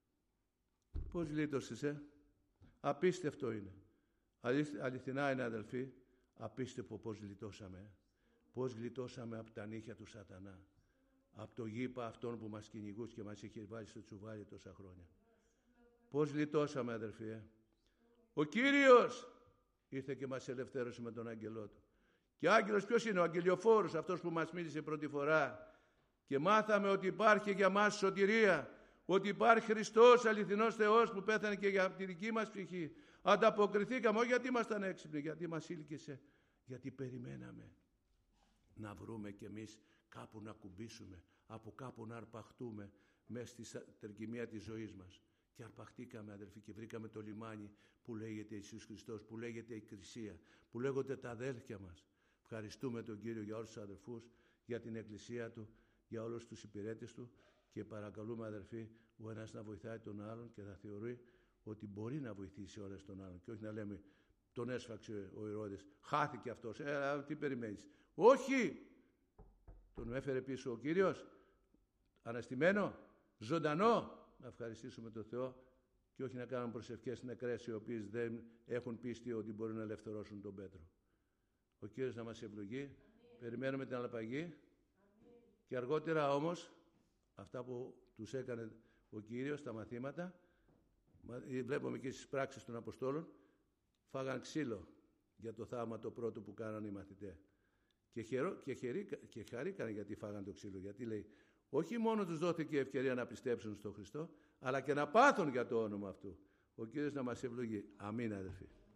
Πώς γλίτωσες, ε. Απίστευτο είναι. Αληθ, αληθινά είναι, αδελφοί, απίστευτο πώς γλιτώσαμε. Πώς γλιτώσαμε από τα νύχια του σατανά. Από το γήπα αυτόν που μας κυνηγούσε και μας είχε βάλει στο τσουβάλι τόσα χρόνια. Πώς γλιτώσαμε, αδελφοί, ε. Ο Κύριος ήρθε και μας ελευθέρωσε με τον άγγελό του. Και ο άγγελος ποιος είναι, ο αγγελιοφόρος, αυτός που μας μίλησε πρώτη φορά. Και μάθαμε ότι υπάρχει για μας σωτηρία, ότι υπάρχει Χριστός, αληθινός Θεός που πέθανε και για τη δική μας ψυχή. Ανταποκριθήκαμε, όχι γιατί ήμασταν έξυπνοι, γιατί μας ήλκησε, γιατί περιμέναμε να βρούμε κι εμείς κάπου να κουμπίσουμε, από κάπου να αρπαχτούμε μέσα στη τερκυμία της ζωής μας. Και αρπαχτήκαμε, αδελφοί, και βρήκαμε το λιμάνι που λέγεται Ιησούς Χριστός, που λέγεται η Εκκλησία, που λέγονται τα αδέλφια μας. Ευχαριστούμε τον Κύριο για όλους τους αδελφούς, για την Εκκλησία Του, για όλους τους υπηρέτες Του και παρακαλούμε, αδελφοί, ο ένας να βοηθάει τον άλλον και θα θεωρεί ότι μπορεί να βοηθήσει όλες τον άλλον και όχι να λέμε τον έσφαξε ο Ηρώδης, χάθηκε αυτός, ε, τι περιμένεις. Όχι! Τον έφερε πίσω ο Κύριος, αναστημένο, ζωντανό. Να ευχαριστήσουμε τον Θεό και όχι να κάνουμε προσευχές νεκρές οι οποίες δεν έχουν πίστη ότι μπορούν να ελευθερώσουν τον Πέτρο. Ο Κύριος να μας ευλογεί. Αμήν. Περιμένουμε την αλλαπαγή. Αμήν. Και αργότερα όμως αυτά που τους έκανε ο Κύριος, τα μαθήματα, βλέπουμε και στις πράξεις των Αποστόλων, φάγαν ξύλο για το θαύμα το πρώτο που κάναν οι μαθητές. Και, χαιρό, και, χαιρί, και χαρήκαν γιατί φάγαν το ξύλο. Γιατί λέει, όχι μόνο τους δόθηκε η ευκαιρία να πιστέψουν στον Χριστό, αλλά και να πάθουν για το όνομα αυτού. Ο Κύριος να μας ευλογεί. Αμήν, αδελφοί.